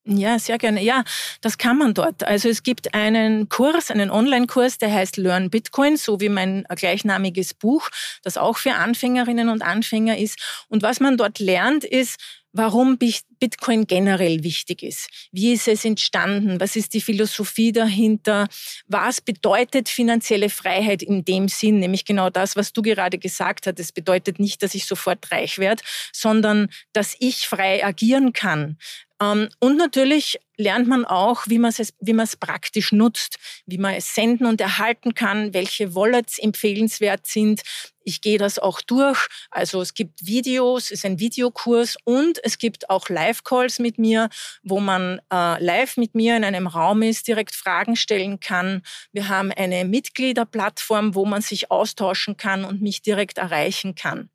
Speaker 4: Ja, sehr gerne. Ja, das kann man dort. Also es gibt einen Kurs, einen Online-Kurs, der heißt Learn Bitcoin, so wie mein gleichnamiges Buch, das auch für Anfängerinnen und Anfänger ist. Und was man dort lernt, ist, warum Bitcoin generell wichtig ist. Wie ist es entstanden? Was ist die Philosophie dahinter? Was bedeutet finanzielle Freiheit in dem Sinn? Nämlich genau das, was du gerade gesagt hast. Es bedeutet nicht, dass ich sofort reich werde, sondern dass ich frei agieren kann. Und natürlich lernt man auch, wie man es, wie man es praktisch nutzt, wie man es senden und erhalten kann, welche Wallets empfehlenswert sind. Ich gehe das auch durch. Also es gibt Videos, es ist ein Videokurs und es gibt auch Live-Calls mit mir, wo man äh, live mit mir in einem Raum ist, direkt Fragen stellen kann. Wir haben eine Mitgliederplattform, wo man sich austauschen kann und mich direkt erreichen kann.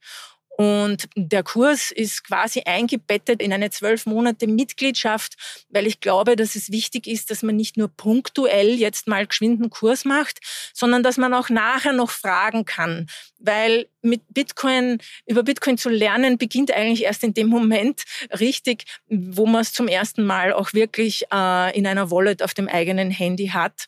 Speaker 4: Und der Kurs ist quasi eingebettet in eine zwölf Monate Mitgliedschaft, weil ich glaube, dass es wichtig ist, dass man nicht nur punktuell jetzt mal geschwind einen Kurs macht, sondern dass man auch nachher noch fragen kann. Weil mit Bitcoin, über Bitcoin zu lernen, beginnt eigentlich erst in dem Moment richtig, wo man es zum ersten Mal auch wirklich äh, in einer Wallet auf dem eigenen Handy hat.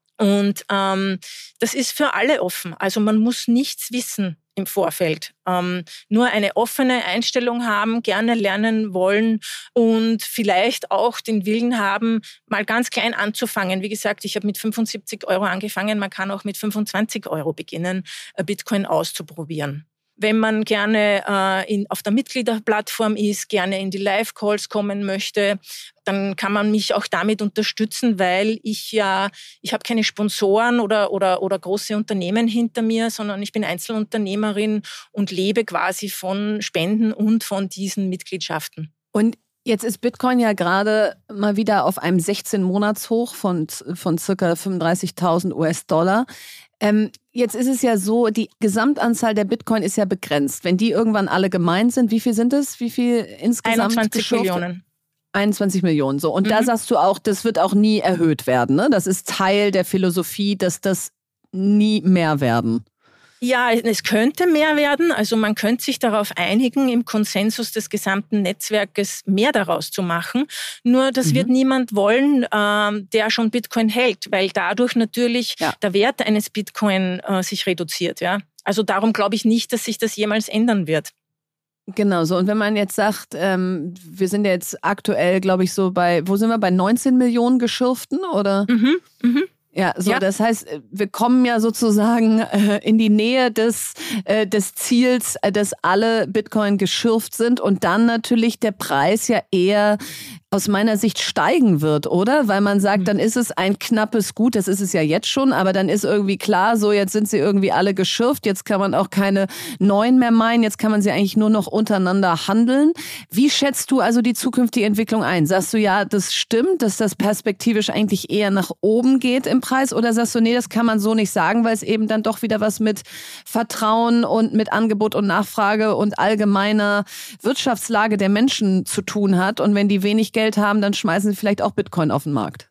Speaker 4: Und ähm, das ist für alle offen. Also man muss nichts wissen im Vorfeld. Ähm, nur eine offene Einstellung haben, gerne lernen wollen und vielleicht auch den Willen haben, mal ganz klein anzufangen. Wie gesagt, ich habe mit fünfundsiebzig Euro angefangen. Man kann auch mit fünfundzwanzig Euro beginnen, Bitcoin auszuprobieren. Wenn man gerne äh, in, auf der Mitgliederplattform ist, gerne in die Live-Calls kommen möchte, dann kann man mich auch damit unterstützen, weil ich ja, ich habe keine Sponsoren oder, oder, oder große Unternehmen hinter mir, sondern ich bin Einzelunternehmerin und lebe quasi von Spenden und von diesen Mitgliedschaften.
Speaker 1: Und jetzt ist Bitcoin ja gerade mal wieder auf einem sechzehn-Monats-Hoch von, von circa fünfunddreißigtausend U S-Dollar. Ähm, jetzt ist es ja so, die Gesamtanzahl der Bitcoin ist ja begrenzt. Wenn die irgendwann alle gemeint sind, wie viel sind es? Wie viel insgesamt?
Speaker 4: einundzwanzig
Speaker 1: geschürft?
Speaker 4: Millionen.
Speaker 1: einundzwanzig Millionen, so. Und
Speaker 4: Mhm.
Speaker 1: da sagst du auch, das wird auch nie erhöht werden, ne? Das ist Teil der Philosophie, dass das nie mehr werden.
Speaker 4: Ja, es könnte mehr werden. Also man könnte sich darauf einigen, im Konsensus des gesamten Netzwerkes mehr daraus zu machen. Nur das mhm. wird niemand wollen, ähm, der schon Bitcoin hält, weil dadurch natürlich ja. der Wert eines Bitcoin äh, sich reduziert. Ja? Also darum glaube ich nicht, dass sich das jemals ändern wird.
Speaker 1: Genau so. Und wenn man jetzt sagt, ähm, wir sind ja jetzt aktuell, glaube ich, so bei, wo sind wir, bei neunzehn Millionen Geschürften, oder?
Speaker 4: Mhm, mhm.
Speaker 1: Ja, so
Speaker 4: ja.
Speaker 1: Das heißt, wir kommen ja sozusagen äh, in die Nähe des, äh, des Ziels, äh, dass alle Bitcoin geschürft sind und dann natürlich der Preis ja eher aus meiner Sicht steigen wird, oder? Weil man sagt, dann ist es ein knappes Gut, das ist es ja jetzt schon, aber dann ist irgendwie klar, so jetzt sind sie irgendwie alle geschürft, jetzt kann man auch keine neuen mehr meinen, jetzt kann man sie eigentlich nur noch untereinander handeln. Wie schätzt du also die zukünftige Entwicklung ein? Sagst du, ja, das stimmt, dass das perspektivisch eigentlich eher nach oben geht im Preis, oder sagst du, nee, das kann man so nicht sagen, weil es eben dann doch wieder was mit Vertrauen und mit Angebot und Nachfrage und allgemeiner Wirtschaftslage der Menschen zu tun hat, und wenn die wenig Geld haben, dann schmeißen sie vielleicht auch Bitcoin auf den Markt?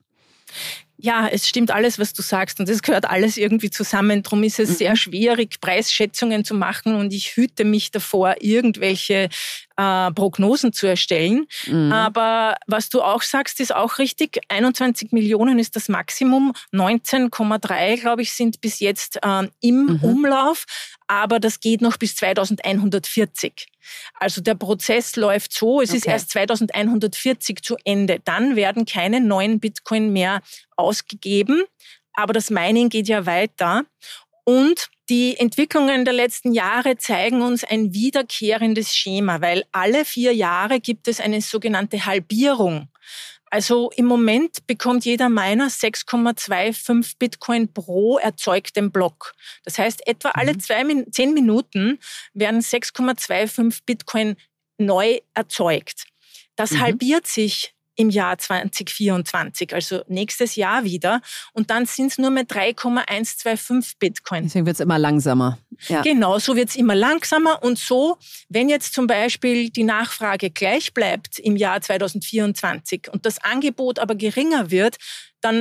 Speaker 4: Ja, es stimmt alles, was du sagst, und es gehört alles irgendwie zusammen. Darum ist es mhm. sehr schwierig, Preisschätzungen zu machen, und ich hüte mich davor, irgendwelche äh, Prognosen zu erstellen. Mhm. Aber was du auch sagst, ist auch richtig. einundzwanzig Millionen ist das Maximum. neunzehn Komma drei, glaube ich, sind bis jetzt äh, im mhm. Umlauf. Aber das geht noch bis zweitausendeinhundertvierzig. Also der Prozess läuft so, es okay. ist erst zweitausendeinhundertvierzig zu Ende. Dann werden keine neuen Bitcoin mehr ausgegeben, aber das Mining geht ja weiter. Und die Entwicklungen der letzten Jahre zeigen uns ein wiederkehrendes Schema, weil alle vier Jahre gibt es eine sogenannte Halbierung. Also im Moment bekommt jeder Miner sechs Komma fünfundzwanzig Bitcoin pro erzeugtem Block. Das heißt, etwa alle zwei, zehn Minuten werden sechs Komma fünfundzwanzig Bitcoin neu erzeugt. Das mhm. halbiert sich im Jahr zwanzig vierundzwanzig, also nächstes Jahr wieder. Und dann sind es nur mehr drei Komma hundertfünfundzwanzig Bitcoin.
Speaker 1: Deswegen wird es immer langsamer. Ja.
Speaker 4: Genau, so wird es immer langsamer. Und so, wenn jetzt zum Beispiel die Nachfrage gleich bleibt im Jahr zwanzig vierundzwanzig und das Angebot aber geringer wird, dann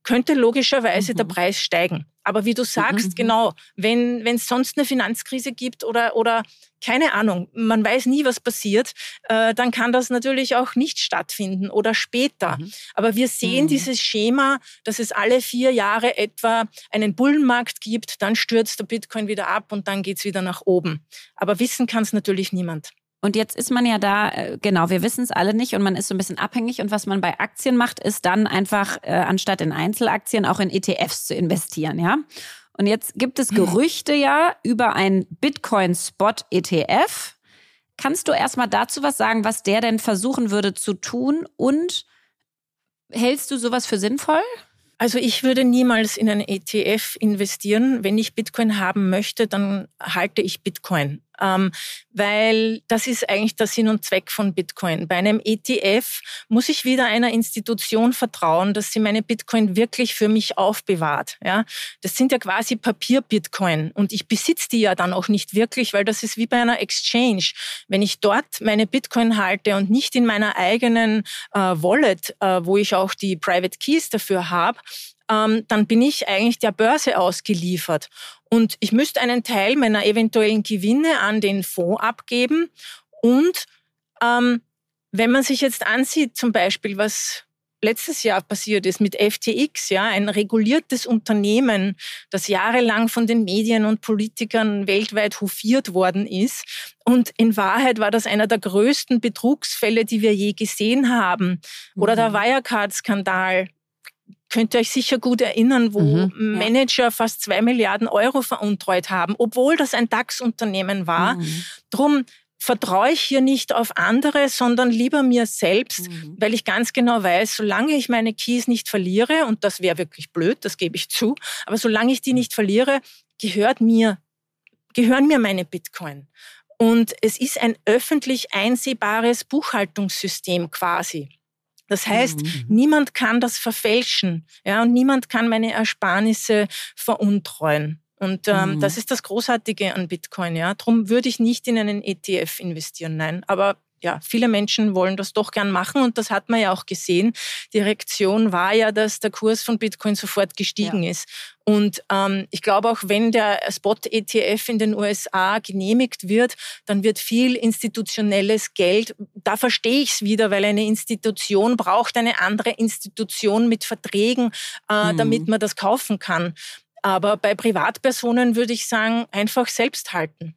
Speaker 4: könnte logischerweise
Speaker 3: Mhm.
Speaker 4: der Preis steigen. Aber wie du sagst,
Speaker 3: Mhm.
Speaker 4: genau, wenn wenn es sonst eine Finanzkrise gibt oder oder keine Ahnung, man weiß nie, was passiert, äh, dann kann das natürlich auch nicht stattfinden oder später.
Speaker 3: Mhm.
Speaker 4: Aber wir sehen
Speaker 3: Mhm.
Speaker 4: dieses Schema, dass es alle vier Jahre etwa einen Bullenmarkt gibt, dann stürzt der Bitcoin wieder ab und dann geht's wieder nach oben. Aber wissen kann es natürlich niemand.
Speaker 3: Und jetzt ist man ja da, äh, genau, wir wissen es alle nicht und man ist so ein bisschen abhängig. Und was man bei Aktien macht, ist dann einfach, äh, anstatt in Einzelaktien, auch in E T Fs zu investieren, ja. Und jetzt gibt es Gerüchte ja über einen Bitcoin-Spot-E T F. Kannst du erstmal dazu was sagen, was der denn versuchen würde zu tun? Und hältst du sowas für sinnvoll?
Speaker 4: Also ich würde niemals in einen E T F investieren. Wenn ich Bitcoin haben möchte, dann halte ich Bitcoin. Ähm, weil das ist eigentlich der Sinn und Zweck von Bitcoin. Bei einem E T F muss ich wieder einer Institution vertrauen, dass sie meine Bitcoin wirklich für mich aufbewahrt. Ja? Das sind ja quasi Papier-Bitcoin und ich besitze die ja dann auch nicht wirklich, weil das ist wie bei einer Exchange. Wenn ich dort meine Bitcoin halte und nicht in meiner eigenen äh, Wallet, äh, wo ich auch die Private Keys dafür habe, ähm, dann bin ich eigentlich der Börse ausgeliefert. Und ich müsste einen Teil meiner eventuellen Gewinne an den Fonds abgeben. Und ähm, wenn man sich jetzt ansieht, zum Beispiel, was letztes Jahr passiert ist mit F T X, ja, ein reguliertes Unternehmen, das jahrelang von den Medien und Politikern weltweit hofiert worden ist. Und in Wahrheit war das einer der größten Betrugsfälle, die wir je gesehen haben. Oder der Wirecard-Skandal. Könnt ihr euch sicher gut erinnern, wo
Speaker 1: Mhm,
Speaker 3: ja.
Speaker 4: Manager fast zwei Milliarden Euro veruntreut haben, obwohl das ein DAX-Unternehmen war.
Speaker 3: Mhm.
Speaker 4: Drum vertraue ich hier nicht auf andere, sondern lieber mir selbst,
Speaker 3: Mhm.
Speaker 4: weil ich ganz genau weiß, solange ich meine Keys nicht verliere, und das wäre wirklich blöd, das gebe ich zu, aber solange ich die nicht verliere, gehört mir, gehören mir meine Bitcoin. Und es ist ein öffentlich einsehbares Buchhaltungssystem quasi. Das heißt,
Speaker 3: Mhm.
Speaker 4: niemand kann das verfälschen, ja, und niemand kann meine Ersparnisse veruntreuen. Und ähm,
Speaker 3: Mhm.
Speaker 4: das ist das Großartige an Bitcoin, ja. Darum würde ich nicht in einen E T F investieren, nein. Aber ja, viele Menschen wollen das doch gern machen und das hat man ja auch gesehen. Die Reaktion war ja, dass der Kurs von Bitcoin sofort gestiegen
Speaker 3: Ja.
Speaker 4: ist. Und ähm, ich glaube auch, wenn der Spot-E T F in den U S A genehmigt wird, dann wird viel institutionelles Geld, da verstehe ich es wieder, weil eine Institution braucht eine andere Institution mit Verträgen, äh,
Speaker 3: Mhm.
Speaker 4: damit man das kaufen kann. Aber bei Privatpersonen würde ich sagen, einfach selbst halten.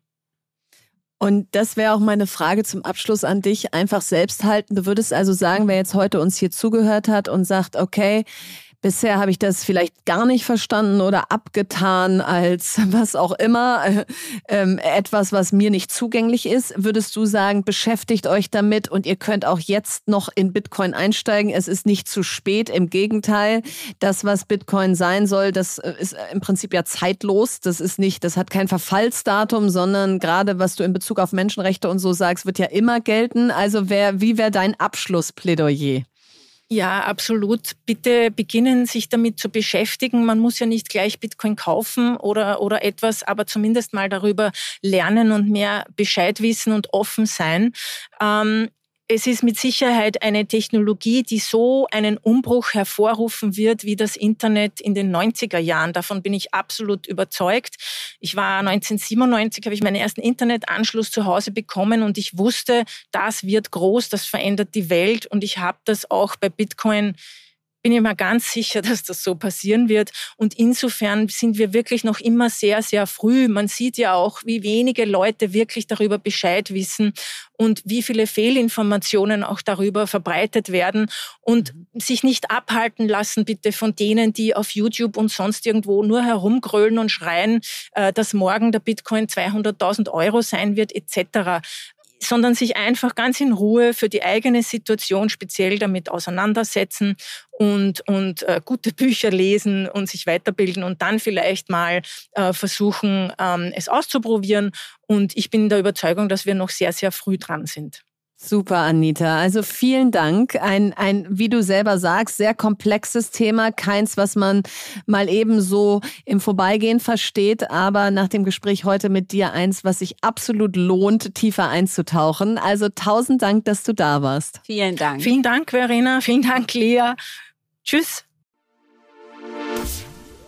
Speaker 1: Und das wäre auch meine Frage zum Abschluss an dich. Einfach selbst halten. Du würdest also sagen, wer jetzt heute uns hier zugehört hat und sagt, okay, bisher habe ich das vielleicht gar nicht verstanden oder abgetan als was auch immer, äh, äh, etwas, was mir nicht zugänglich ist. Würdest du sagen, beschäftigt euch damit und ihr könnt auch jetzt noch in Bitcoin einsteigen. Es ist nicht zu spät, im Gegenteil. Das, was Bitcoin sein soll, das ist im Prinzip ja zeitlos. Das ist nicht, das hat kein Verfallsdatum, sondern gerade was du in Bezug auf Menschenrechte und so sagst, wird ja immer gelten. Also wer, wie wäre dein Abschlussplädoyer?
Speaker 4: Ja, absolut. Bitte beginnen, sich damit zu beschäftigen. Man muss ja nicht gleich Bitcoin kaufen oder, oder etwas, aber zumindest mal darüber lernen und mehr Bescheid wissen und offen sein. Ähm, Es ist mit Sicherheit eine Technologie, die so einen Umbruch hervorrufen wird wie das Internet in den neunziger Jahren. Davon bin ich absolut überzeugt. Ich war neunzehnhundertsiebenundneunzig, habe ich meinen ersten Internetanschluss zu Hause bekommen und ich wusste, das wird groß, das verändert die Welt und ich habe das auch bei Bitcoin, bin ich mir ganz sicher, dass das so passieren wird. Und insofern sind wir wirklich noch immer sehr, sehr früh. Man sieht ja auch, wie wenige Leute wirklich darüber Bescheid wissen und wie viele Fehlinformationen auch darüber verbreitet werden und sich nicht abhalten lassen, bitte, von denen, die auf YouTube und sonst irgendwo nur herumgrölen und schreien, dass morgen der Bitcoin zweihunderttausend Euro sein wird, et cetera, sondern sich einfach ganz in Ruhe für die eigene Situation speziell damit auseinandersetzen und, und äh, gute Bücher lesen und sich weiterbilden und dann vielleicht mal äh, versuchen, ähm, es auszuprobieren. Und ich bin der Überzeugung, dass wir noch sehr, sehr früh dran sind.
Speaker 1: Super, Anita. Also vielen Dank. Ein, ein, wie du selber sagst, sehr komplexes Thema. Keins, was man mal eben so im Vorbeigehen versteht. Aber nach dem Gespräch heute mit dir eins, was sich absolut lohnt, tiefer einzutauchen. Also tausend Dank, dass du da warst.
Speaker 3: Vielen Dank.
Speaker 4: Vielen Dank, Verena. Vielen Dank, Lea. Tschüss.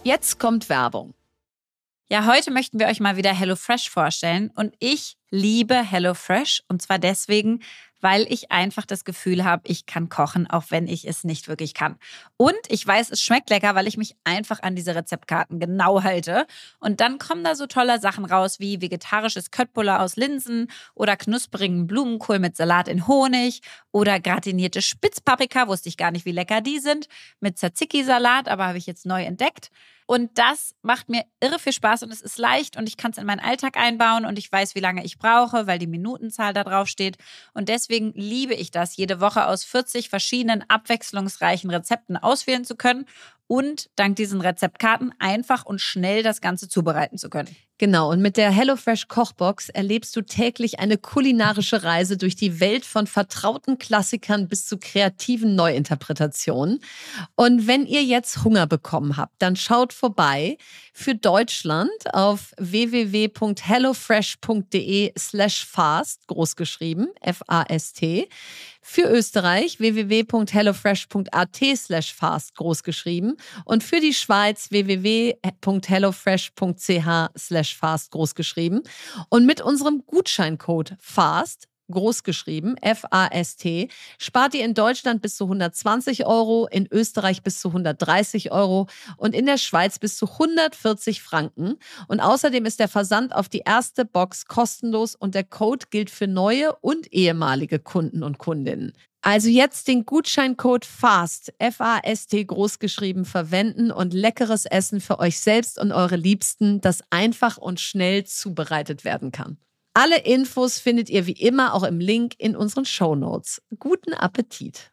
Speaker 1: Jetzt kommt Werbung.
Speaker 2: Ja, heute möchten wir euch mal wieder HelloFresh vorstellen. Und ich liebe HelloFresh. Und zwar deswegen, weil ich einfach das Gefühl habe, ich kann kochen, auch wenn ich es nicht wirklich kann. Und ich weiß, es schmeckt lecker, weil ich mich einfach an diese Rezeptkarten genau halte. Und dann kommen da so tolle Sachen raus wie vegetarisches Köttbullar aus Linsen oder knusprigen Blumenkohl mit Salat in Honig oder gratinierte Spitzpaprika, wusste ich gar nicht, wie lecker die sind, mit Tzatziki-Salat, aber habe ich jetzt neu entdeckt. Und das macht mir irre viel Spaß und es ist leicht und ich kann es in meinen Alltag einbauen und ich weiß, wie lange ich brauche, weil die Minutenzahl da drauf steht. Und deswegen liebe ich das, jede Woche aus vierzig verschiedenen abwechslungsreichen Rezepten auswählen zu können und dank diesen Rezeptkarten einfach und schnell das Ganze zubereiten zu können.
Speaker 1: Genau, und mit der HelloFresh Kochbox erlebst du täglich eine kulinarische Reise durch die Welt von vertrauten Klassikern bis zu kreativen Neuinterpretationen. Und wenn ihr jetzt Hunger bekommen habt, dann schaut vorbei für Deutschland auf www.hellofresh.de slash fast, großgeschrieben, F A S T. Für Österreich www.hellofresh.at slash fast, großgeschrieben. Und für die Schweiz www.hellofresh.ch slash fast, großgeschrieben. Und mit unserem Gutscheincode FAST, großgeschrieben, F A S T, spart ihr in Deutschland bis zu hundertzwanzig Euro, in Österreich bis zu hundertdreißig Euro und in der Schweiz bis zu hundertvierzig Franken. Und außerdem ist der Versand auf die erste Box kostenlos und der Code gilt für neue und ehemalige Kunden und Kundinnen. Also jetzt den Gutscheincode FAST, F A S T großgeschrieben, verwenden und leckeres Essen für euch selbst und eure Liebsten, das einfach und schnell zubereitet werden kann. Alle Infos findet ihr wie immer auch im Link in unseren Shownotes. Guten Appetit!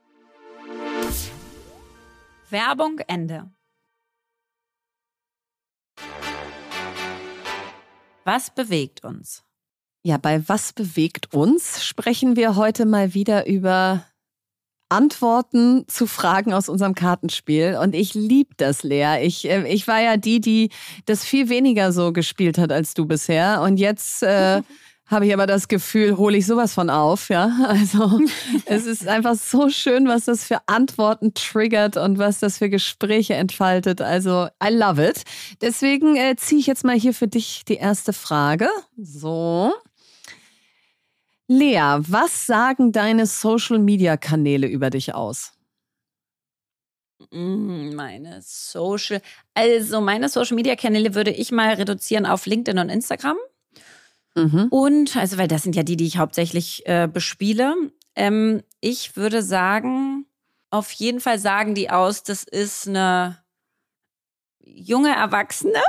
Speaker 2: Werbung Ende. Was bewegt uns?
Speaker 1: Ja, bei Was bewegt uns sprechen wir heute mal wieder über Antworten zu Fragen aus unserem Kartenspiel. Und ich liebe das, Lea. Ich, äh, ich war ja die, die das viel weniger so gespielt hat als du bisher. Und jetzt äh, habe ich aber das Gefühl, hole ich sowas von auf. Ja, also es ist einfach so schön, was das für Antworten triggert und was das für Gespräche entfaltet. Also I love it. Deswegen äh, ziehe ich jetzt mal hier für dich die erste Frage. So. Lea, was sagen deine Social-Media-Kanäle über dich aus?
Speaker 3: Meine Social, also meine Social-Media-Kanäle würde ich mal reduzieren auf LinkedIn und Instagram. Mhm. Und, also weil das sind ja die, die ich hauptsächlich äh, bespiele. Ähm, ich würde sagen, auf jeden Fall sagen die aus, das ist eine junge Erwachsene,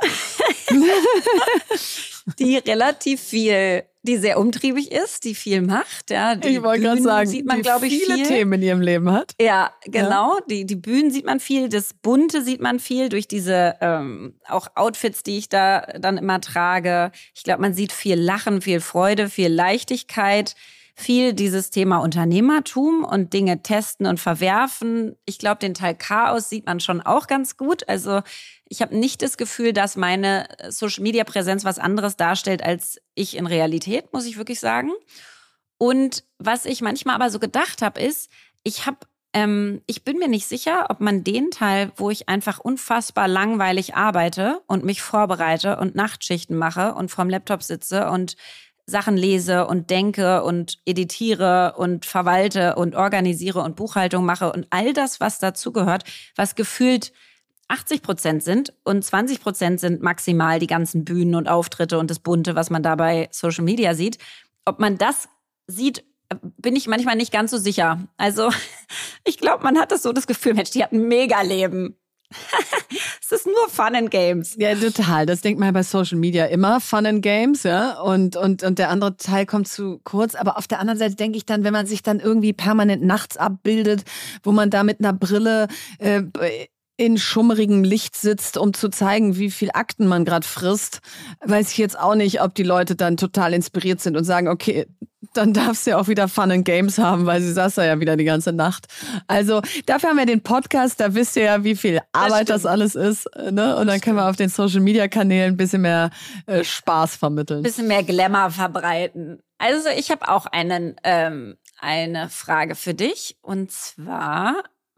Speaker 3: die relativ viel, die sehr umtriebig ist, die viel macht. Ja, die
Speaker 1: ich wollte gerade sagen,
Speaker 3: sieht man,
Speaker 1: die
Speaker 3: glaube ich,
Speaker 1: viele
Speaker 3: viel.
Speaker 1: Themen in ihrem Leben hat.
Speaker 3: Ja, genau. Ja. Die, die Bühnen sieht man viel, das Bunte sieht man viel durch diese ähm, auch Outfits, die ich da dann immer trage. Ich glaube, man sieht viel Lachen, viel Freude, viel Leichtigkeit. Viel dieses Thema Unternehmertum und Dinge testen und verwerfen. Ich glaube, den Teil Chaos sieht man schon auch ganz gut. Also ich habe nicht das Gefühl, dass meine Social-Media-Präsenz was anderes darstellt als ich in Realität, muss ich wirklich sagen. Und was ich manchmal aber so gedacht habe, ist, ich habe, ähm, ich bin mir nicht sicher, ob man den Teil, wo ich einfach unfassbar langweilig arbeite und mich vorbereite und Nachtschichten mache und vorm Laptop sitze und Sachen lese und denke und editiere und verwalte und organisiere und Buchhaltung mache und all das, was dazugehört, was gefühlt achtzig Prozent sind und zwanzig Prozent sind maximal die ganzen Bühnen und Auftritte und das Bunte, was man da bei Social Media sieht. Ob man das sieht, bin ich manchmal nicht ganz so sicher. Also ich glaube, man hat das so das Gefühl, Mensch, die hat ein Mega-Leben. Es ist nur Fun and Games.
Speaker 1: Ja, total. Das denkt man ja bei Social Media immer, Fun and Games, ja. Und, und, und der andere Teil kommt zu kurz. Aber auf der anderen Seite denke ich dann, wenn man sich dann irgendwie permanent nachts abbildet, wo man da mit einer Brille äh, in schummerigem Licht sitzt, um zu zeigen, wie viel Akten man gerade frisst, weiß ich jetzt auch nicht, ob die Leute dann total inspiriert sind und sagen, okay, dann darfst du ja auch wieder Fun and Games haben, weil sie saß da ja wieder die ganze Nacht. Also dafür haben wir den Podcast, da wisst ihr ja, wie viel Arbeit das, das alles ist. Ne? Und dann können wir auf den Social-Media-Kanälen ein bisschen mehr äh, Spaß vermitteln.
Speaker 3: Ein bisschen mehr Glamour verbreiten. Also ich habe auch einen, ähm, eine Frage für dich. Und zwar,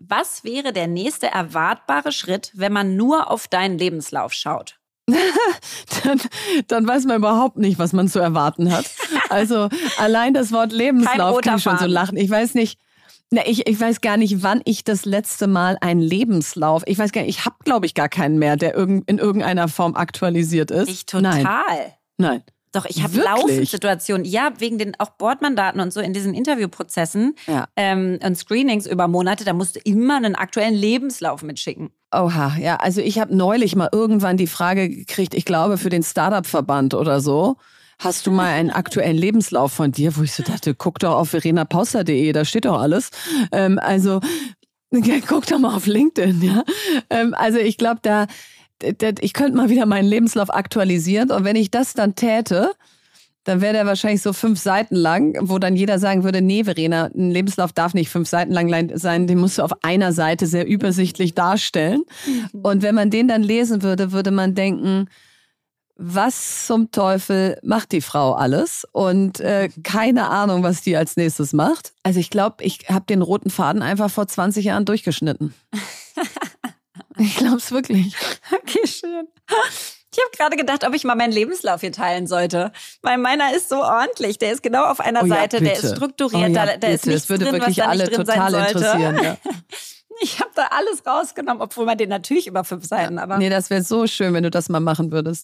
Speaker 3: Was wäre der nächste erwartbare Schritt, wenn man nur auf deinen Lebenslauf schaut?
Speaker 1: dann, dann weiß man überhaupt nicht, was man zu erwarten hat. Also allein das Wort Lebenslauf kann ich schon so lachen. Ich weiß nicht, na, ich, ich weiß gar nicht, wann ich das letzte Mal einen Lebenslauf, ich weiß gar nicht, ich habe, glaube ich, gar keinen mehr, der irg- in irgendeiner Form aktualisiert ist.
Speaker 3: Ich total.
Speaker 1: Nein. Nein.
Speaker 3: Doch, ich habe laufend Situationen, ja, wegen den auch Bordmandaten und so in diesen Interviewprozessen
Speaker 1: ja.
Speaker 3: ähm, und Screenings über Monate, da musst du immer einen aktuellen Lebenslauf mitschicken.
Speaker 1: Oha, ja, also ich habe neulich mal irgendwann die Frage gekriegt, ich glaube für den Startup-Verband oder so, hast du mal einen aktuellen Lebenslauf von dir, wo ich so dachte, guck doch auf verena pauster punkt de, da steht doch alles. Ähm, also guck doch mal auf LinkedIn, ja. Ähm, also ich glaube, da ich könnte mal wieder meinen Lebenslauf aktualisieren und wenn ich das dann täte, dann wäre der wahrscheinlich so fünf Seiten lang, wo dann jeder sagen würde, nee, Verena, ein Lebenslauf darf nicht fünf Seiten lang sein, den musst du auf einer Seite sehr übersichtlich darstellen. Und wenn man den dann lesen würde, würde man denken, was zum Teufel macht die Frau alles? Und äh, keine Ahnung, was die als nächstes macht. Also ich glaube, ich habe den roten Faden einfach vor zwanzig Jahren durchgeschnitten. Ich glaube es wirklich.
Speaker 3: Okay, schön. Ich habe gerade gedacht, ob ich mal meinen Lebenslauf hier teilen sollte. Weil meiner ist so ordentlich. Der ist genau auf einer
Speaker 1: oh ja,
Speaker 3: Seite,
Speaker 1: bitte.
Speaker 3: der ist strukturiert,
Speaker 1: oh ja,
Speaker 3: da, da ist nichts
Speaker 1: das würde
Speaker 3: drin,
Speaker 1: wirklich
Speaker 3: was da
Speaker 1: alle
Speaker 3: nicht drin
Speaker 1: total
Speaker 3: sein sollte.
Speaker 1: Interessieren. Ja.
Speaker 3: Ich habe da alles rausgenommen, obwohl man den natürlich über fünf Seiten, aber...
Speaker 1: Nee, das wäre so schön, wenn du das mal machen würdest.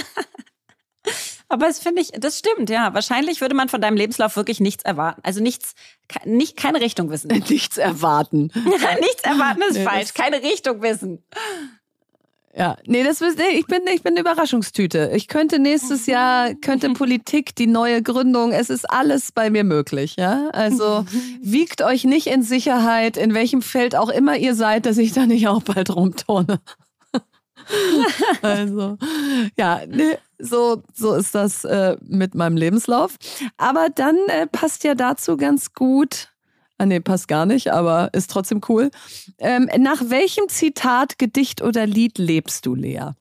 Speaker 3: Aber das finde ich, das stimmt, ja. Wahrscheinlich würde man von deinem Lebenslauf wirklich nichts erwarten. Also nichts, nicht, keine Richtung wissen.
Speaker 1: Nichts erwarten.
Speaker 3: Nichts erwarten ist
Speaker 1: nee,
Speaker 3: falsch. Keine Richtung wissen.
Speaker 1: Ja, nee, das nee, ich bin ich bin eine Überraschungstüte. Ich könnte nächstes Jahr könnte Politik, die neue Gründung, es ist alles bei mir möglich, ja? Also wiegt euch nicht in Sicherheit, in welchem Feld auch immer ihr seid, dass ich da nicht auch bald rumturne. Also, ja, nee, so so ist das äh, mit meinem Lebenslauf, aber dann äh, passt ja dazu ganz gut. Ah nee, passt gar nicht, aber ist trotzdem cool. Ähm, nach welchem Zitat, Gedicht oder Lied lebst du, Lea?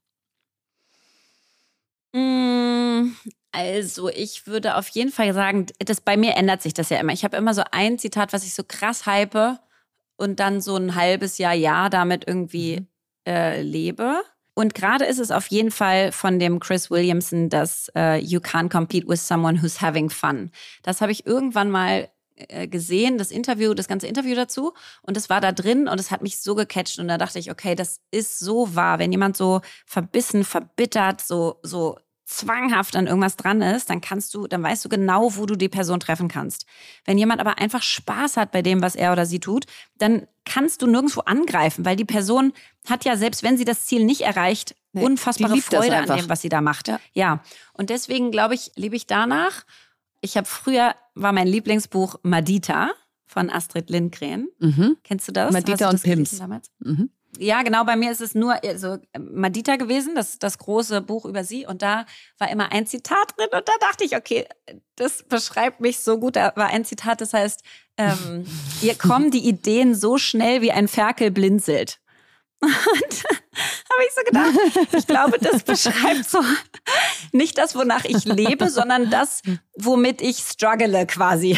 Speaker 3: Also ich würde auf jeden Fall sagen, das, bei mir ändert sich das ja immer. Ich habe immer so ein Zitat, was ich so krass hype und dann so ein halbes Jahr, Jahr damit irgendwie äh, lebe. Und gerade ist es auf jeden Fall von dem Chris Williamson, das uh, You can't compete with someone who's having fun. Das habe ich irgendwann mal gesehen, das Interview, das ganze Interview dazu und es war da drin und es hat mich so gecatcht und da dachte ich, okay, das ist so wahr, wenn jemand so verbissen, verbittert, so so zwanghaft an irgendwas dran ist, dann kannst du, dann weißt du genau, wo du die Person treffen kannst. Wenn jemand aber einfach Spaß hat bei dem, was er oder sie tut, dann kannst du nirgendwo angreifen, weil die Person hat ja, selbst wenn sie das Ziel nicht erreicht, nee, unfassbare Freude an dem, was sie da macht. Ja, ja. Und deswegen, glaube ich, lebe ich danach. Ich habe früher, war mein Lieblingsbuch Madita von Astrid Lindgren.
Speaker 1: Mhm.
Speaker 3: Kennst du das?
Speaker 1: Madita
Speaker 3: du
Speaker 1: und Pimps.
Speaker 3: Mhm. Ja, genau, bei mir ist es nur also Madita gewesen, das, das große Buch über sie. Und da war immer ein Zitat drin und da dachte ich, okay, das beschreibt mich so gut. Da war ein Zitat, das heißt, ähm, ihr kommen die Ideen so schnell, wie ein Ferkel blinzelt. Und habe ich so gedacht, ich glaube, das beschreibt so nicht das, wonach ich lebe, sondern das, womit ich struggle quasi.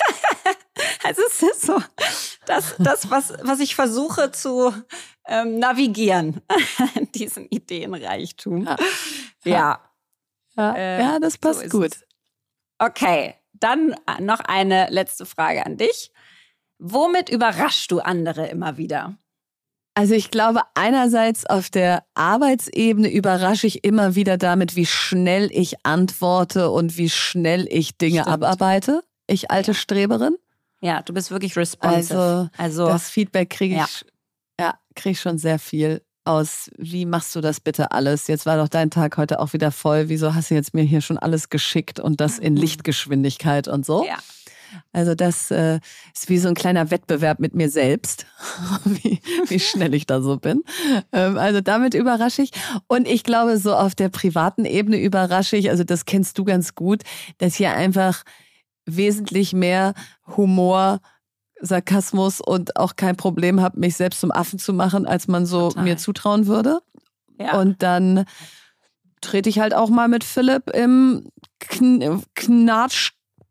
Speaker 3: Also es ist so das, das was, was ich versuche zu ähm, navigieren, diesen Ideenreichtum.
Speaker 1: Ja,
Speaker 3: ja.
Speaker 1: ja.
Speaker 3: Äh,
Speaker 1: ja das passt so gut.
Speaker 3: Es. Okay, dann noch eine letzte Frage an dich. Womit überraschst du andere immer wieder?
Speaker 1: Also ich glaube, einerseits auf der Arbeitsebene überrasche ich immer wieder damit, wie schnell ich antworte und wie schnell ich Dinge
Speaker 3: Stimmt.
Speaker 1: abarbeite. Ich alte Streberin.
Speaker 3: Ja, du bist wirklich responsive.
Speaker 1: Also, also das Feedback kriege ich, ja. Ja, krieg ich schon sehr viel aus. Wie machst du das bitte alles? Jetzt war doch dein Tag heute auch wieder voll. Wieso hast du jetzt mir hier schon alles geschickt und das in Lichtgeschwindigkeit und so?
Speaker 3: Ja.
Speaker 1: Also das äh, ist wie so ein kleiner Wettbewerb mit mir selbst, wie, wie schnell ich da so bin. Ähm, also damit überrasche ich. Und ich glaube, so auf der privaten Ebene überrasche ich, also das kennst du ganz gut, dass hier einfach wesentlich mehr Humor, Sarkasmus und auch kein Problem habe, mich selbst zum Affen zu machen, als man so Total. mir zutrauen würde. Ja. Und dann trete ich halt auch mal mit Philipp im Kn- Knatsch